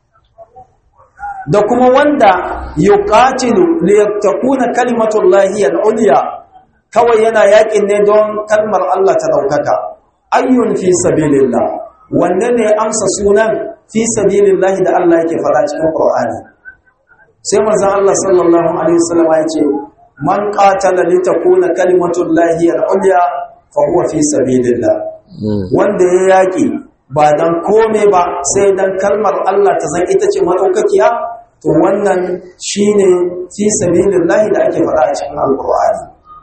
da kuma wanda yuqatilu liyakuna kalimatullahi al-ulya kawai yana yaƙin ne don kalmar Allah ta daukaka ayyun fi sabilillah wanne ne amsa sunan fi sabilillah da Allah yake fara cikin Qur'ani sai manzon Allah sallallahu alaihi wasallam ya ce man qatala litakuna kalimatullahi al-ulya fa huwa fi sabilillah wanda ya yaki ba dan kome ba sai dan kalmar Allah ta zan ita ce madaukakiya to wannan shine fi sabilillah da ake faɗa a cikin alqur'ani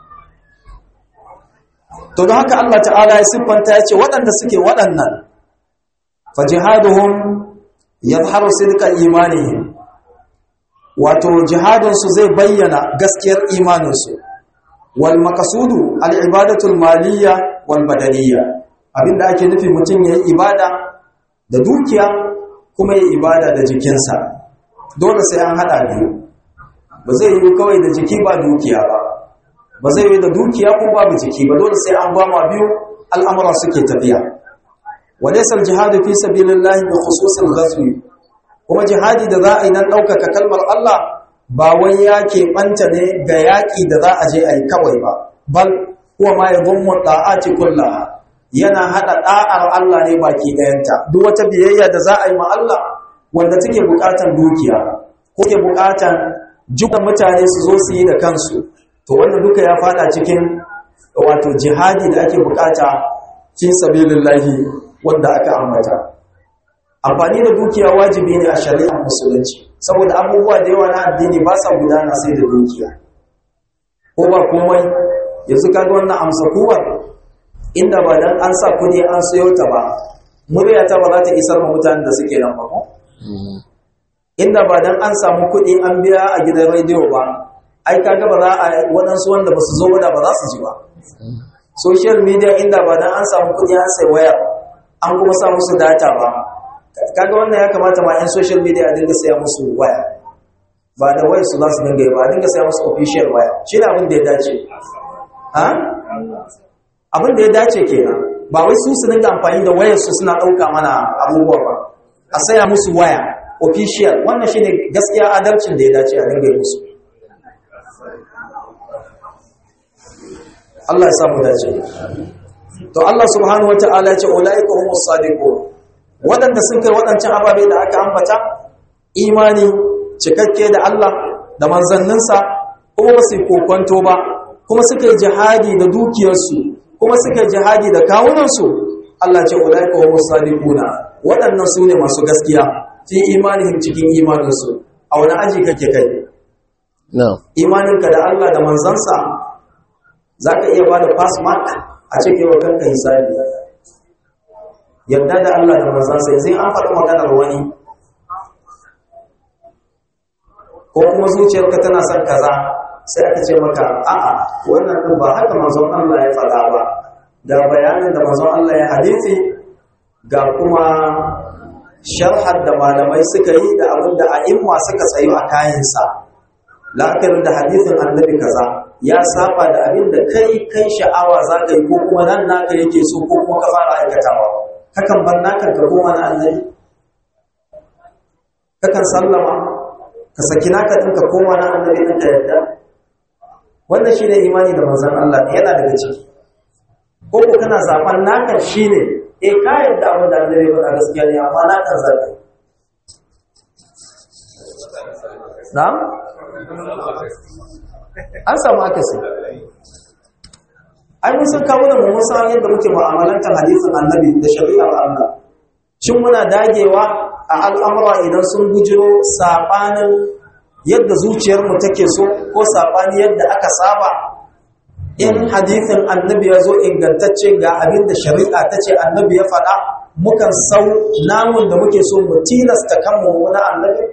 to don haka Allah ta'ala ya siffanta ya ce waɗanda suke waɗannan fa jihaduhum yadhharu sidqa imanihim wato jihadinsu zai bayyana gaskiyar imaninsu wal maqsudu al ibadatu al maliyya wal badaniyya abinda ake nufi mutum yayi ibada da dukiya kuma ya ibada da jikinsa. Dole sai an haɗa biyu, ba zai yi kawai da jiki ba dukiya ba, ba zai yi da dukiya kuma babu jiki ba, dole sai an gwama biyu al'amura suke tafiya. Walaisar jihadu fi sabilillahi bi khususil ghazwi, kuma jihadi da za a yi nan ɗaukaka kalmar Allah ba wai ya keɓanta ne ga yaƙi da za a je a yi kawai ba, bal kuwa ma ya gummu ɗa'ati kullaha, yana haɗa ɗa'ar Allah ne baki ɗayanta. Duk wata biyayya da za a yi ma Allah wanda take buƙatar dukiya ko ke buƙatar jikin mutane su zo su yi da kansu, to wannan duka ya fada cikin wato jihadi da ake buƙata fi sabilillahi wanda aka ambata. Amfani da dukiya wajibi ne a shari'ar musulunci, saboda abubuwa da yawa na addini ba sa gudana sai da dukiya. Ko ba komai, yanzu kaga wannan amsa kuwa inda ba dan an sa kudi an sayo ta ba, murya ta ba za ta isar ma mutanen da suke nan ba ko? Inda ba dan an samu kudi an biya a gidan rediyo ba, ai kaga ba za a waɗansu wanda ba su zo ba ba za su ji ba. Social media inda ba dan an samu kudi an sai waya an kuma sa musu data ba, kaga wannan ya kamata ma 'yan social media a dinga saya musu waya, ba da waya su za su dinga yi ba, a dinga saya musu official waya. Shi ne abin da ya dace, abin da ya dace kenan, ba wai su dinga amfani da wayar su suna ɗauka mana abubuwa ba, a saya musu waya official. Wannan shi ne gaskiya adalcin da ya dace a dinga yi musu. Allah ya samu dace. To Allah subhanahu wa ta'ala ya ce ulaika humus sadiqun, waɗanda sun kai waɗancan ababe da aka ambata, imani cikakke da Allah da manzanninsa, kuma ba su kokonto ba, kuma suka yi jihadi da dukiyarsu, kuma suka yi jihadi da kawunansu. Allah ce ulaika humus sadiquna, waɗannan su ne masu gaskiya fi imanihim cikin imaninsu. A wani aji kake kai? Imaninka da Allah da manzansa za ka iya ba da pass mark a cikin wa kanka hisabi. Yadda da Allah da manzansa, yanzu an faɗi maganar wani ko kuma zuciyarka tana son kaza, sai aka ce maka a'a wannan din ba haka manzon Allah ya faɗa ba, ga bayanin da manzon Allah ya hadisi, ga kuma sharhar da malamai suka yi da abin da a'imma suka tsayo a kayansa. La'akarin da hadisin annabi kaza ya saba da abin da kai sha'awa za ka yi, ko kuma nan naka yake so, ko kuma ka fara aikatawa. Kakan bar naka ka koma na annabi, kakan sallama ka saki naka din ka koma na annabi din ka yadda. Wannan shine imani da manzon Allah yana daga ciki. Ko ko kana zaban naka shine ka yadda abin da annabi ba gaskiya ne, amma naka zaka. Na'am? An samu akasi. Ai mun san kawo da mu san yadda muke mu'amalantar hadisin annabi da shari'ar Allah. Shin muna dagewa a al'amura idan sun bujiro sabanin yadda zuciyarmu take so, ko sabani yadda aka saba? In hadisin annabi ya zo ingantacce ga abin da shari'a ta ce annabi ya faɗa, mukan sau namun da muke so mu tilasta kanmu na annabi?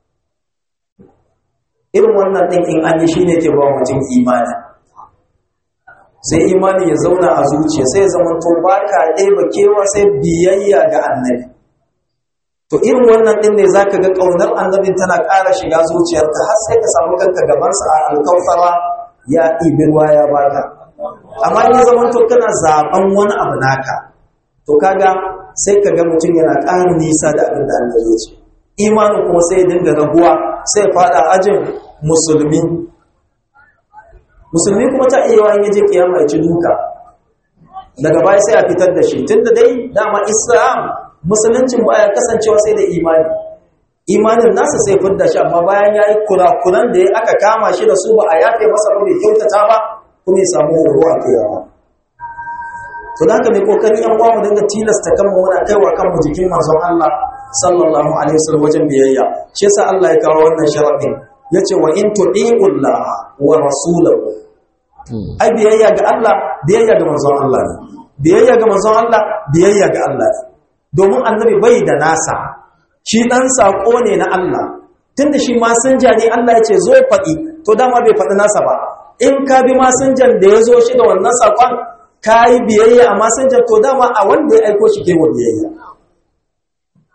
Irin wannan ɗin in an yi shi ne ke ba mutum imani. Sai imani ya zauna a zuciya, sai ya zama to ba ka ɗeba kewa sai biyayya ga annabi. To irin wannan ɗin ne za ka ga ƙaunar annabin tana ƙara shiga zuciyarka, har sai ka samu kanka gabansa a alkawfara ya ɗibi ruwa ya baka. Amma in ya zama to kana zaɓen wani abu naka, to kaga sai ka ga mutum yana ƙara nisa da abin da annabi ya ce. Imanin kuma sai ya dinga raguwa, sai faɗa ajin musulmi. Musulmi kuma ta iya yawan yaje kiyama ya ci duka, daga baya sai a fitar da shi, tunda dai dama Islam musuluncin baya kasancewa sai da imani. Imanin nasa sai fidda shi, amma bayan ya yi kurakuran da aka kama shi da su ba a yafe masa ba, bai kyautata ba, kuma ya samu horo a kiyama. To da haka mai kokarin yan uwa mu dinga tilasta kanmu muna kaiwa kanmu jikin manzon Allah sallallahu alaihi wasallam wajen biyayya. Shi yasa Allah ya kawo wannan sharadin, yace wa in tu'illah wa rasulahu. Ai biyayya ga Allah, biyayya ga manzon Allah ne. Biyayya ga manzon Allah, biyayya ga Allah ne. Domin annabi bai da nasa, shi dan sako ne na Allah. Tunda shi masinja ne, Allah yace zo faɗi, to dama bai faɗi nasa ba. In ka bi masinjan da ya zo shi da wannan sakon, ka yi biyayya a masinjan, to dama a wanda ya aiko shi ke wa biyayya.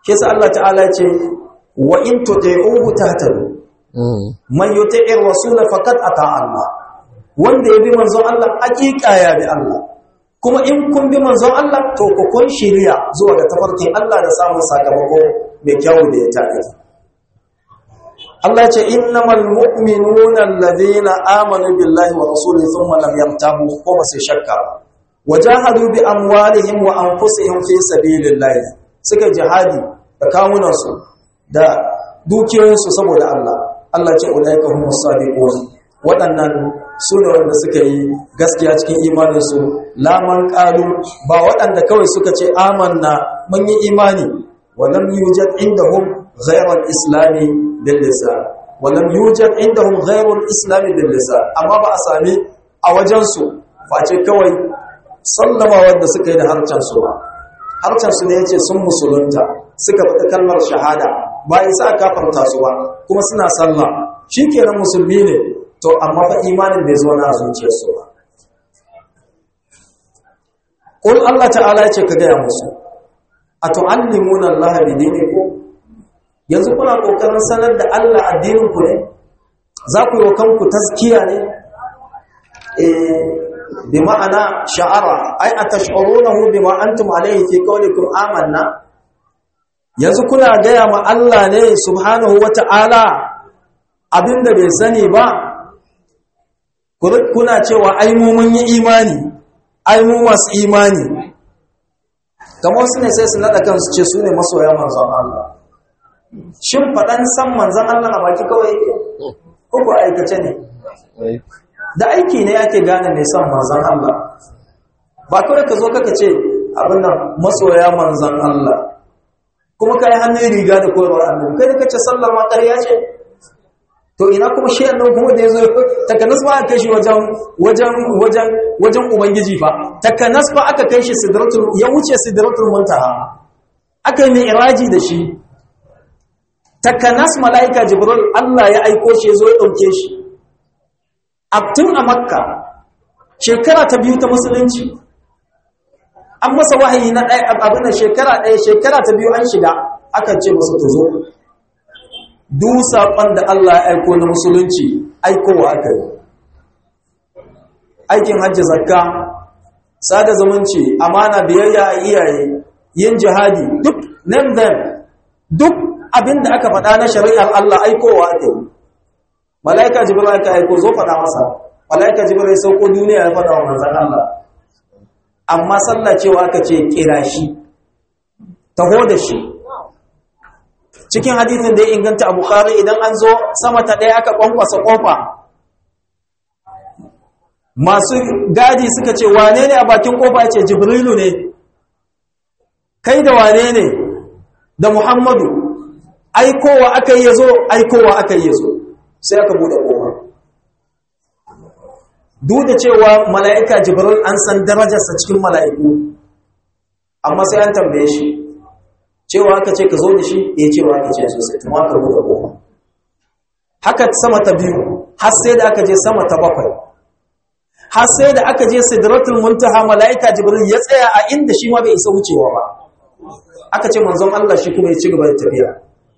shi yasa Allah ta'ala ya ce wa in tuti'uhu tahtadu man yuti'ir rasul faqad ata Allah, wanda ya bi manzon Allah hakika ya bi Allah, kuma in kun bi manzon Allah to ku kun shiriya zuwa ga tafarkin Allah da samun sakamako mai kyau da ya tafi. Allah ya ce innamal mu'minuna alladhina amanu billahi wa rasulihi thumma lam yartabu ko ba sai shakka wajahadu bi amwalihim wa anfusihim fi sabilillah, suka jihadi da kawunansu da dukiyoyinsu saboda Allah. Allah ce ulaika humus sadiqun, waɗannan su ne wanda suka yi gaskiya cikin imaninsu. Laman qalu, ba waɗanda kawai suka ce amanna mun yi imani walam yujad indahum ghayra al-islami bil lisan, walam yujad indahum ghayra al-islami bil lisan, amma ba a sami a wajensu face kawai sallama wanda suka yi da harcansu ba. Harcansu ne yace sun musulunta, suka faɗi kalmar shahada, ba isa kafarta su ba, kuma suna sallah, shikenan musulmi ne, to amma fa imanin bai zo na zuciyarsu ba. Qul Allah ta'ala yace ka gaya musu, atu'allimuna Allah bi dinikum, yanzu kuna kokarin sanar da Allah addinin ku ne, za ku yi wa kanku tazkiya ne, bi ma'ana sha'ara, ai atash'urunahu bima antum alayhi fi qawlikum amanna, yanzu kuna gaya ma Allah ne subhanahu wata'ala abinda bai sani ba, kuna cewa ai mu mun yi imani, ai mu masu imani, kamar su ne sai su nada kansu ce su ne masoya manzon Allah. Shin faɗan san manzon Allah a baki kawai yake ko ko aikace ne? Da aiki ne ake gane mai son manzon Allah, ba kawai ka zo kaka ce abin nan masoya manzon Allah kuma kai hannun riga da koyarwar annabi, kai da kace sallar ma ƙarya ce, to ina kuma shi annabi kuma da yazo takanas ba aka kai shi wajen ubangiji fa, takanas ba aka kai shi sidratul, ya wuce sidratul muntaha, aka yi mi'raji da shi takanas. Malaika Jibril Allah ya aiko shi zo ya dauke shi tun a Makka shekara ta 2 ta musulunci, an masa wahayi na ɗaya abin da shekara ɗaya, shekara ta 2 an shiga, aka ce masa to zo duk saƙon da Allah ya aiko na musulunci aikowa aka yi. Aikin hajji, zakka, sada zumunci, amana, biyayya a iyaye, yin jihadi, duk name them, duk abin da aka faɗa na shari'ar Allah aikowa aka yi. Malaika Jibril aka aiko zo faɗa masa, malaika Jibril ya sauko duniya ya faɗa wa manzon Allah, amma sallah cewa aka ce kira shi, taho da shi. Cikin hadithin da ya inganta a Bukhari, idan an zo sama ta ɗaya aka kwankwasa ƙofa, masu gadi suka ce wane ne a bakin ƙofa, ya ce Jibrilu ne. Kai da wane ne? Da Muhammadu. Aikowa aka yi ya zo, aikowa aka yi ya zo, sai aka buɗe ƙofa. Duk da cewa mala'ika Jibril an san darajarsa cikin mala'iku, amma sai an tambaye shi cewa aka ce ka zo da shi, ya cewa aka ce sosai, kuma aka buɗe ƙofa. Haka sama ta 2, har sai da aka je sama ta 7, har sai da aka je sidratul muntaha, mala'ika Jibril ya tsaya a inda shi ma bai isa wucewa ba, aka ce manzon Allah shi kuma ya ci gaba da tafiya,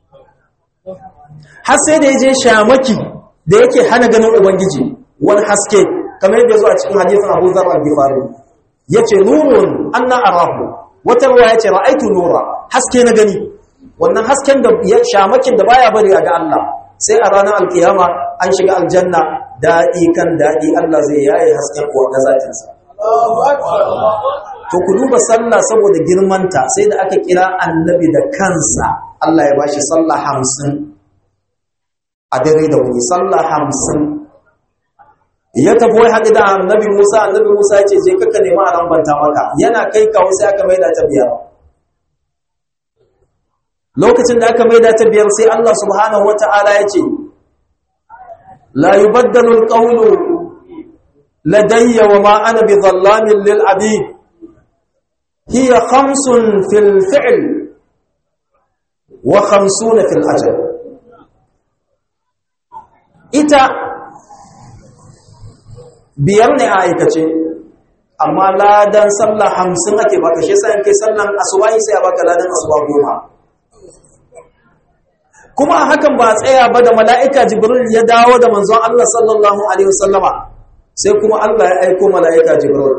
har sai da ya je shamaki da yake hana ganin ubangiji, wani haske kamar yadda ya zo a cikin hadisin Abu Dharr al-Ghifari, yace nurun anna arahu, wata ruwa yace ra'aitu nura, haske na gani. Wannan hasken da ya shamakin da baya bari ga Allah, sai a ranar alkiyama an shiga aljanna, daɗi kan daɗi Allah zai yaye hasken kuwa na zatinsa. To ku duba sallah saboda girmanta, sai da aka kira annabi da kansa, Allah ya bashi sallah 50 a dare da wuni, sallah 50. Ya tafi wai haɗu da annabi Musa ya ce je kaka nema a rambanta maka, yana kai kawo sai aka maida ta 5. Lokacin da aka maida ta 5 sai Allah subhanahu wata'ala ya ce la yubaddalu alqawlu ladayya wa ma ana bidhallamin lil abid, hiya 5 fil fi'l wa 50 fil ajr. Ita 5 ne a aikace, amma ladan sallah 50 ake baka, shi sai kai sallan asubahi sai a baka ladan asuba 10. kuma hakan ba tsaya ba da mala'ika Jibril ya dawo da manzon Allah sallallahu alaihi wasallama sai kuma Allah ya aiko mala'ika Jibril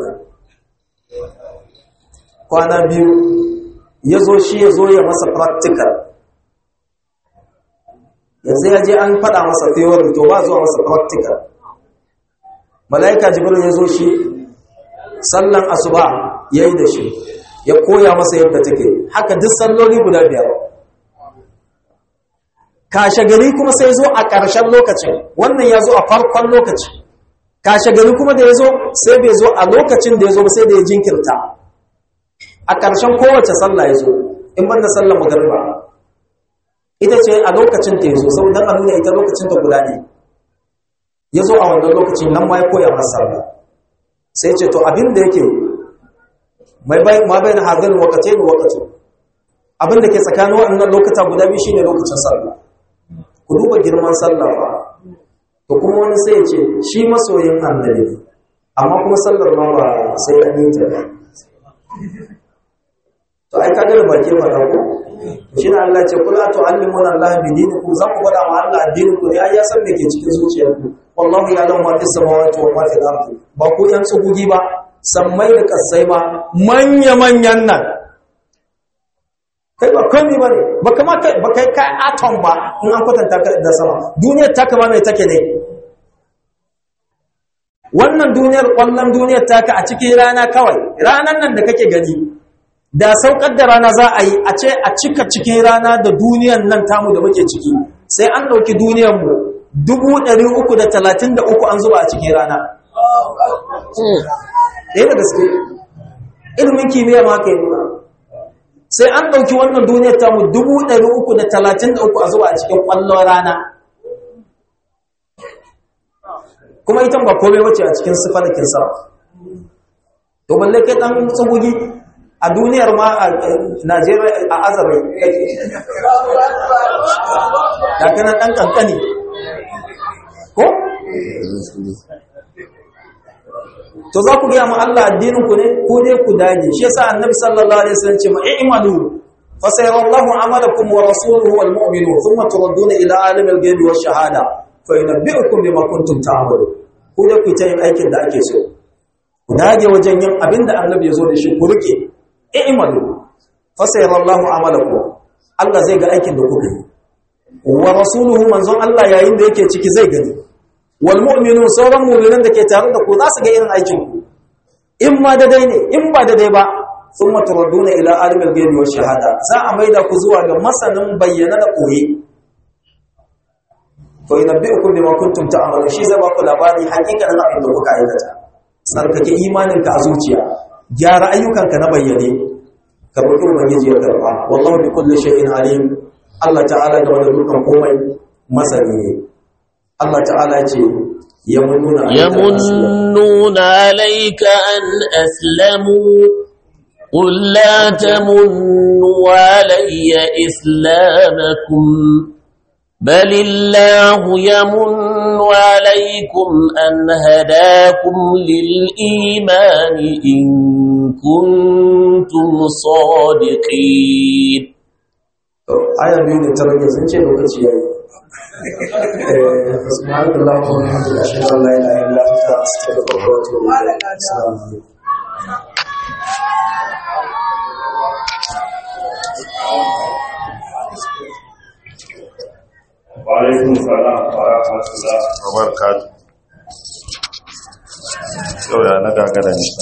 kwana biyu ya zo ya masa practical yanzu ya je an faɗa masa theory to ba zuwa masa practical. Mala'ika Jibril ya zo shi sallan asuba ya yi da shi ya koya masa yadda take haka duk salloli guda 5. Kashe gari kuma sai zo a ƙarshen lokacin, wannan ya zo a farkon lokaci. Kashe gari kuma da ya zo sai bai zo a lokacin da ya zo ba sai da ya jinkirta. A ƙarshen kowace sallah ya zo, in banda sallar magariba. Ita ce a lokacin ta ya zo, saboda a nuna ita lokacin ta guda ne. Ya zo a wannan lokacin nan ma ya koya masa sallah. Sai ce to abin da yake ma bai na hazin wakace da wakace. Abin da ke tsakanin waɗannan lokuta guda biyu shine lokacin sallah. Ku duba girman sallah ba. To kuma wani sai ya ce shi masoyin annabi ne, amma kuma sallar ma ba sai an yi ta ba. To ai kaga da baki ba ko shi ne Allah ce kula tu'allimuna Allah bi dinikum za ku gwada ma Allah addinin ku ya san me ke cikin zuciyarku wallahu ya'lamu ma fis samawati wa ma fil ardi ba ku yan tsugugi ba sammai da kasai ba manya manyan nan kai ba komai bane ba kama kai ba kai atom ba in an kwatanta ka da sama duniyar ta kama mai take ne wannan duniyar kwallon duniyar taka a cikin rana kawai ranan nan da kake gani da saukar da rana za a yi a ce a cika cikin rana da duniyan nan tamu da muke ciki sai an ɗauki duniyanmu 333 an zuba a cikin rana ɗaya da gaske ilimin kimiyya ma kai nuna sai an ɗauki wannan duniyar tamu 333 a zuba a cikin ƙwallon rana kuma ita ba komai wace a cikin sifalakin sa to balle kai ɗan tsugugi a duniyar ma a Najeriya a Azare da kana dan kankani ko to za ku ga mu Allah addinin ku ne ko dai ku dage shi yasa annabi sallallahu alaihi wasallam ce ma i'malu fa sayarallahu amalakum wa rasuluhu wal mu'minun thumma turadduna ila alimil ghaibi wash shahada fa yunabbi'ukum bima kuntum ta'malun ku da ku ta yin aikin da ake so ku dage wajen yin abinda annabi ya zo da shi ku rike i'malu fasayarallahu amalakum Allah zai ga aikin da kuka yi wa rasuluhu manzon Allah yayin da yake ciki zai gani wal mu'minun sauran mu'minan da ke tare da ku za su ga irin aikin ku in ma da dai ne in ba da dai ba thumma turadduna ila alimil ghaibi wash shahada za a maida ku zuwa ga masanin bayyana da koyi to inabbi'ukum bima kuntum ta'malun shi zai ba ku labari hakikanin abin da kuka aikata sarkake imaninka a zuciya gyara ayyukanka na bayyane ka roƙi ubangiji ya karba wallahu bi kulli shay'in alim Allah ta'ala da wani dukkan komai masani ne Allah ta'ala ce yamununa alayka an aslamu qul la tamunnu alayya islamakum بل الله يمن عليكم أن هداكم للإيمان إن كنتم صادقين آية بيوني ترجع سنشي لوكتي سبحانك اللهم وبحمدك أشهد أن لا إله إلا أنت أستغفرك وأتوب إليك السلام عليكم Wa'alaikun salam wa rahmatullahi wa barakatuh. Yau ya na gagara ne.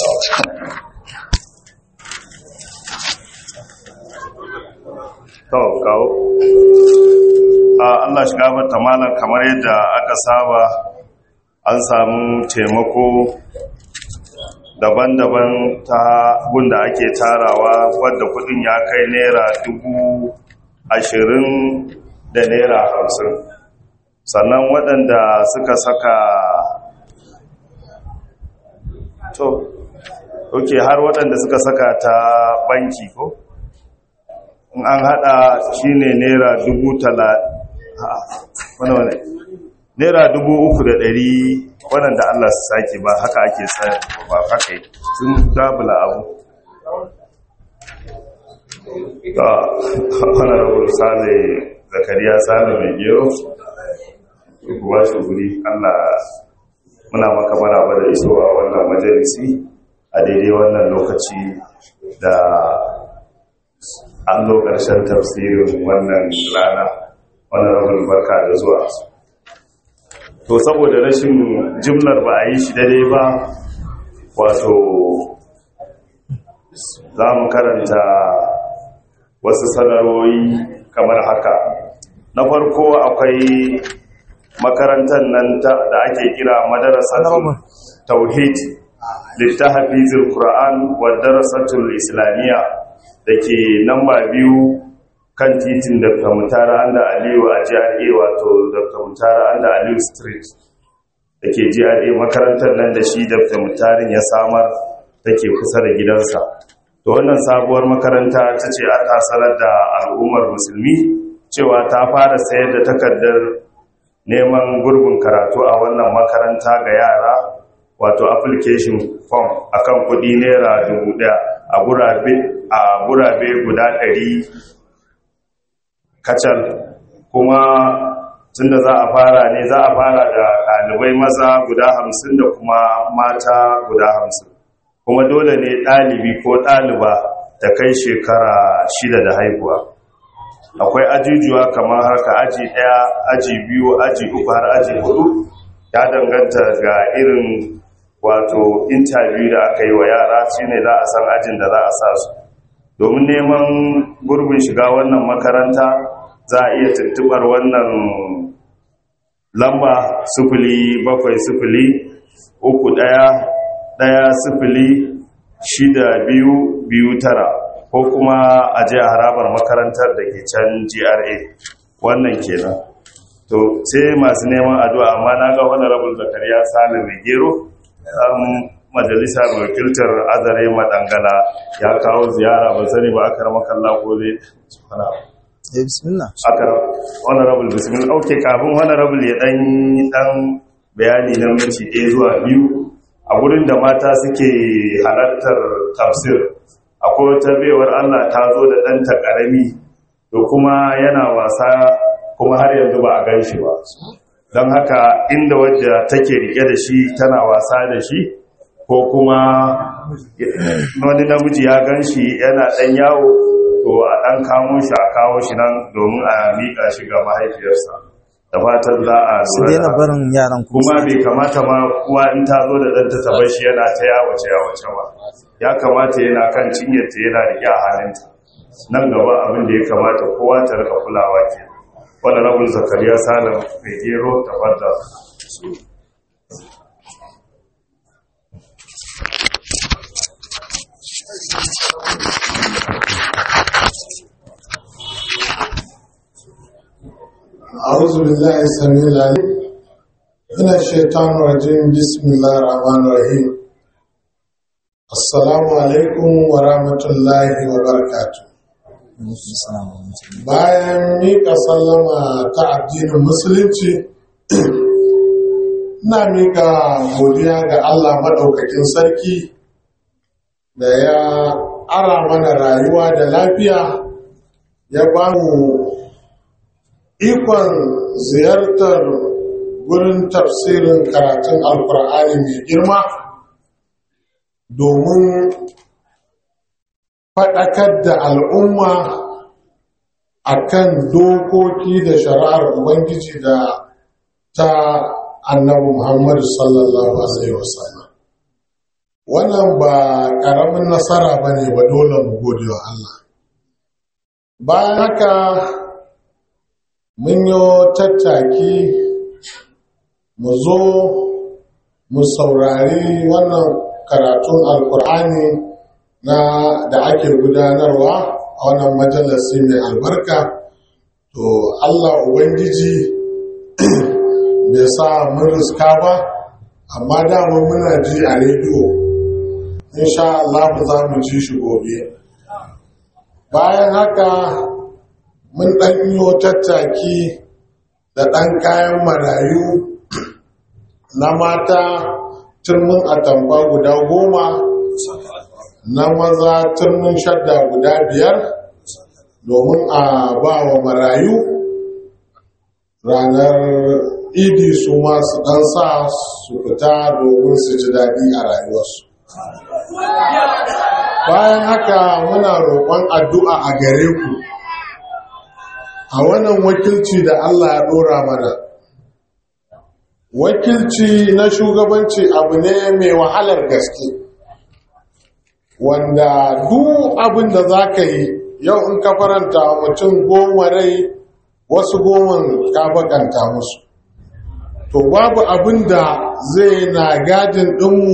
To, kawo. Allah shiga mata malam kamar yadda aka saba an samu taimako daban-daban ta gunda ake tarawa wadda kudin ya kai naira 20,000 da naira 50 sannan waɗanda suka saka to oke har waɗanda suka saka ta banki ko in an hada shine naira 3,100 waɗanda Allah su sake ba haka ake sayar ba haka sun dabula abu ta honorable Sale Zakariya Sale mai gero kuwa shi guri. Allah muna maka maraba da isowa wannan majalisi a daidai wannan lokaci da an zo ƙarshen tafsirin wannan rana. Wannan rabin barka da zuwa. To saboda rashin jimlar ba a yi shi daidai ba, wato za mu karanta wasu sanarwoyi kamar haka. Na farko akwai makarantar nan da ake kira madarasatul tauhid littahfizul qur'an wa darasatul islamiyya dake namba 2 kan titin Dr. Mutara Anda Aliyu a GRA, wato Dr. Mutara Anda Aliyu Street dake GRA. Makarantar nan da shi Dr. Mutarin ya samar take kusa da gidansa. To wannan sabuwar makaranta ta ce aka sanar da al'ummar musulmi cewa ta fara sayar da takardar neman gurbin karatu a wannan makaranta ga yara, wato application form akan kudi naira 1000 a gurabe guda 100 kacal. Kuma tunda za a fara da ɗalibai maza guda 50 da kuma mata guda 50, kuma dole ne ɗalibi ko ɗaliba ta kai shekara 6 da haihuwa. Akwai ajujuwa kamar haka: aji 1, aji 2, aji 3 har aji 4. Ya danganta ga irin wato interview da aka yi wa yara, shine za a san ajin da za a sa su. Domin neman gurbin shiga wannan makaranta za a iya tuntubar wannan lamba 0731106229 ko kuma a je a harabar makarantar da ke can GRA. Wannan kenan. To sai masu neman addu'a, amma na ga Honorable Zakariya Sale mai gero, majalisa mai wakiltar Azare Madangala, ya kawo ziyara. Ban sani ba aka rama kalla ko zai fara. Bismillah. Honorable bismillah. Okay, kafin Honorable ya dan bayani na minti 1 zuwa 2 a gurin da mata suke halartar tafsir. Akwai wata baiwar Allah ta zo da ɗanta ƙarami, to kuma yana wasa, kuma har yanzu ba a gan shi ba. Don haka inda wadda take rike da shi tana wasa da shi, ko kuma wani namiji ya gan shi yana ɗan yawo, to a ɗan kamo shi, a kawo shi nan domin a miƙa shi ga mahaifiyarsa. Da fatan za a lura da barin yaran kuma bai kamata ma kuwa in ta zo da ɗanta ta bar shi yana ta yawace ba. Ya kamata yana kan cinyarta, yana riƙe a hannunta. Nan gaba abin da ya kamata kowa ta rika kulawa ke. Wanda Rabul Zakariya Sale mai gero ta fadda. أعوذ بالله السميع العليم من الشيطان الرجيم. بسم الله الرحمن الرحيم. السلام عليكم ورحمة الله وبركاته. Bayan mika sallama ta addinin musulunci, ina mika godiya ga Allah maɗaukakin sarki da ya ara mana rayuwa da lafiya, ya ba mu ikon ziyartar gurin tafsirin karatun Alkur'ani mai girma domin faɗakar da al'umma a kan dokoki da shari'ar Ubangiji da ta annabi Muhammadu sallallahu Alaihi wasallam. Wannan ba ƙaramin nasara ba ne ba, dole mu gode wa Allah. Bayan haka mun yi tattaki mu zo mu saurari wannan karatun Alkur'ani da ake gudanarwa a wannan majalisi mai albarka. To Allah Ubangiji bai sa mun riska ba, amma dama muna ji a rediyo. Insha Allah za mu ji shi gobe. Bayan haka mun ɗan yi tattaki da ɗan kayan marayu na mata, turmin atamfa guda 10, na maza turmin shadda guda 5, domin a ba wa marayu ranar idi su masu ɗan sa su fita domin su ji daɗi a rayuwarsu. Bayan haka muna roƙon addu'a a gare ku a wannan wakilci da Allah ya ɗora mana. Wakilci na shugabanci abu ne mai wahalar gaske, wanda duk abin da za ka yi yau in ka faranta mutum 10 rai, wasu 10 ka bakanta musu. To babu abin da zai na gadin ɗinmu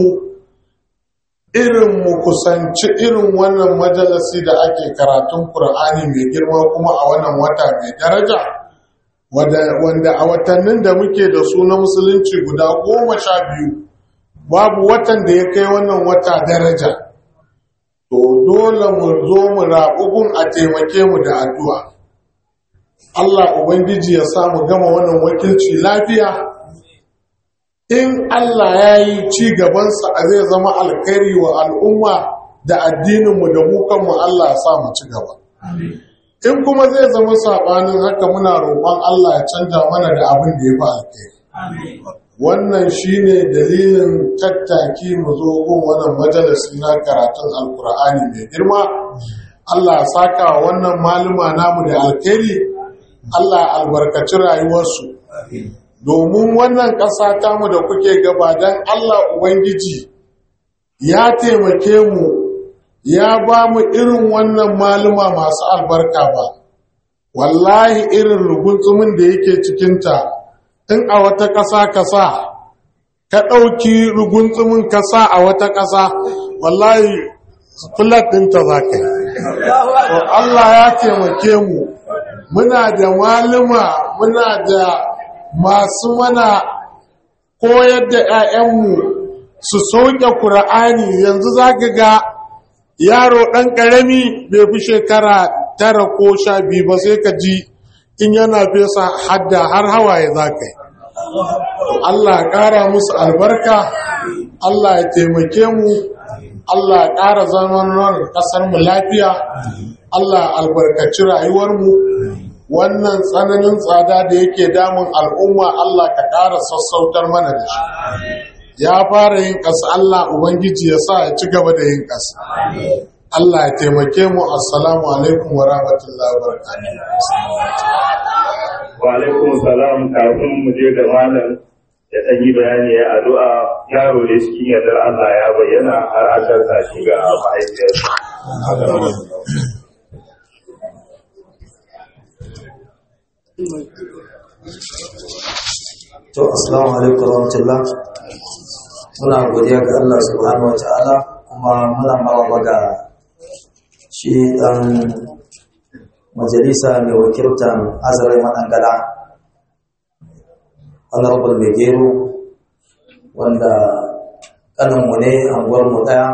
irin mu kusanci irin wannan majalisi da ake karatun Kur'ani mai girma kuma a wannan wata mai daraja, wanda a watannin da muke da su na musulunci guda 12 babu watan da ya kai wannan wata daraja. To dole mu zo mu raɓugun a taimake mu da addu'a. Allah Ubangiji ya samu gama wannan wakilci lafiya. In Allah ya yi ci gabansa a zai zama alkhairi wa al'umma da addininmu da mu kanmu, Allah ya sa mu ci gaba. In kuma zai zama saɓanin haka, muna roƙon Allah ya canja mana da abin da ya fi alkhairi. Wannan shi ne dalilin tattaki mu zo gun wannan majalisi na karatun Alkur'ani mai girma. Allah ya saka wa wannan maluma namu da alkhairi, Allah ya albarkaci rayuwarsu. Domin wannan ƙasa tamu da kuke gaba don Allah Ubangiji ya taimake mu, ya ba mu irin wannan maluma masu albarka ba. Wallahi irin rugunzumin da yake cikinta, in a wata ƙasa ka ɗauki rugunzumin ƙasa a wata ƙasa, wallahi fulat ɗinta za ka yi. To Allah ya taimake mu, muna da maluma, muna da masu mana koyar da 'ya'yanmu su sauke Kur'ani. Yanzu za ka ga yaro ɗan ƙarami bai fi shekara 9 ko 12 ba, sai ka ji in yana fesa hadda har hawaye za ka yi. Allah ya ƙara musu albarka, Allah ya taimake mu, Allah ya ƙara zaman ƙasarmu lafiya, Allah ya albarkaci rayuwarmu. Wannan tsananin tsada da yake damun al'umma, Allah ka ƙara sassautar mana da shi. Ya fara yin ƙasa, Allah Ubangiji ya sa ya ci gaba da yin ƙasa. Allah ya taimake mu. Assalamu alaikum wa rahmatullahi wa barakatuh. Wa alaikum salam. Kafin mu je da malam ya ɗan yi bayani ya addu'a, yaro da cikin yardar Allah ya bayyana har aka sa shi ga mahaifiyarsa. To, assalamu alaikum warahmatullah. Muna godiya ga Allah subhanahu wa ta'ala, kuma muna maraba ga shi ɗan majalisa mai wakiltan Azarai Madangala, Honorable Megero, wanda ƙaninmu ne, anguwarmu ɗaya.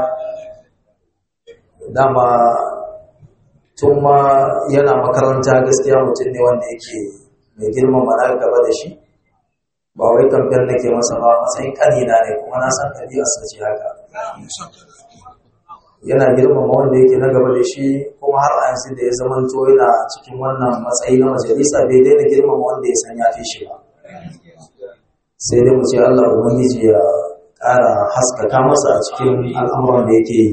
Dama tun ma yana makaranta, gaskiya mutum ne wanda yake mai girman mana gaba da shi, ba wai kamfen da ke masa ba, matsayin ƙanina ne, kuma na san ɗabi'arsa ce haka. Yana girmama wanda yake na gaba da shi, kuma har a yanzu da ya zamanto yana cikin wannan matsayi na majalisa, bai daina girmama wanda ya san ya fi shi ba. Sai dai mu ce Allah Ubangiji ya ƙara haskaka masa a cikin al'amuran da yake yi.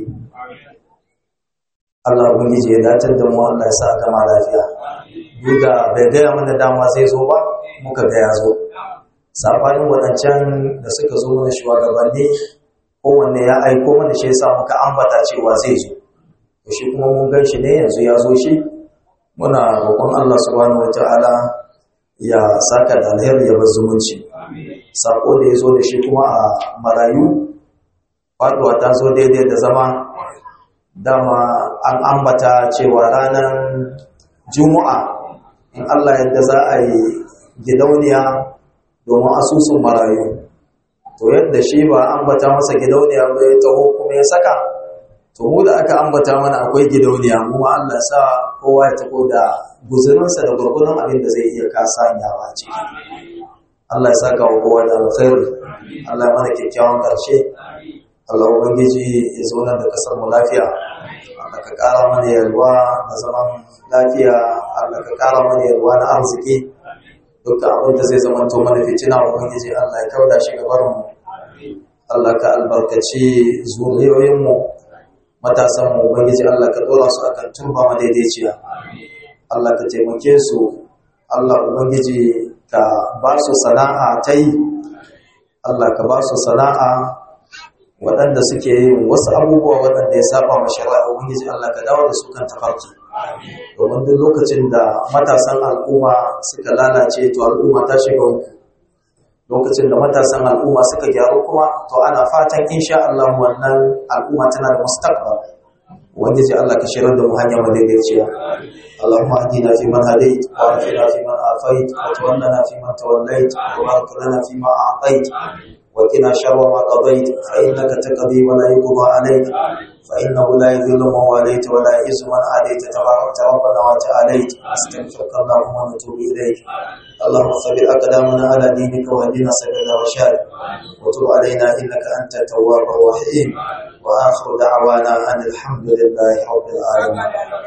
Allah Ubangiji ya datar da mu, Allah ya sa gama lafiya. Duk da bai gaya mana dama zai zo ba, muka ga ya zo. Sabanin waɗancan da suka zo mana shugabanni, kowanne ya aiko mana shi yasa muka ambata cewa zai zo. To shi kuma mun gan shi ne yanzu ya zo shi. Muna roƙon Allah subhanahu wataala ya saka da alheri, ya bar zumunci. Sako da ya zo da shi kuma a marayu, faduwa ta zo daidai da zama. Dama an ambata cewa ranar Juma'a in Allah yadda za a yi gidauniya domin asusun marayu. To yadda shi ba ambata masa gidauniya ba ya taho kuma ya saka, to mu da aka ambata mana akwai gidauniya, mu Allah sa kowa ya taho da guzurinsa da gurgurun abin da zai iya kasanyawa a ciki. Allah ya saka wa kowa da alkhairi, Allah ya mana kyakkyawan ƙarshe. Allah Ubangiji ya zauna da kasar mu lafiya. Allah ka ƙara mana yalwa na zaman lafiya, Allah ka ƙara mana yalwa na arziki. dukkan abin da zai zama to mana fitina ubangiji Allah ya kauda shi gabarin mu Allah ka albarkaci zuriyoyin mu matasan mu ubangiji Allah ka dora su akan turba madaidaiciya Allah ka taimake su Allah ubangiji ka ba su sana'a tai Allah ka ba su sana'a waɗanda suke yin wasu abubuwa waɗanda ya saba ma shari'a ubangiji Allah ka dawo da su kan tafarki domin duk lokacin da matasan al'umma suka lalace to al'umma ta shiga uku lokacin da matasan al'umma suka gyaru kuma to ana fatan insha Allah wannan al'umma tana da mustaqbal ubangiji Allah ka shirar da mu hanya madaidaiciya اللهم اهدنا فيمن هديت وعافنا فيمن عافيت وتولنا فيمن توليت وبارك لنا فيما اعطيت وقنا شر ما قضيت فانك تقضي ولا يقضى عليك فانه لا يذل من واليت ولا يعز من عاديت تبارك ربنا وتعاليت استغفرك اللهم ونتوب اليك اللهم ثبت اقدامنا على دينك واهدنا سبيل الرشاد وتب علينا انك انت التواب الرحيم واخر دعوانا ان الحمد لله رب العالمين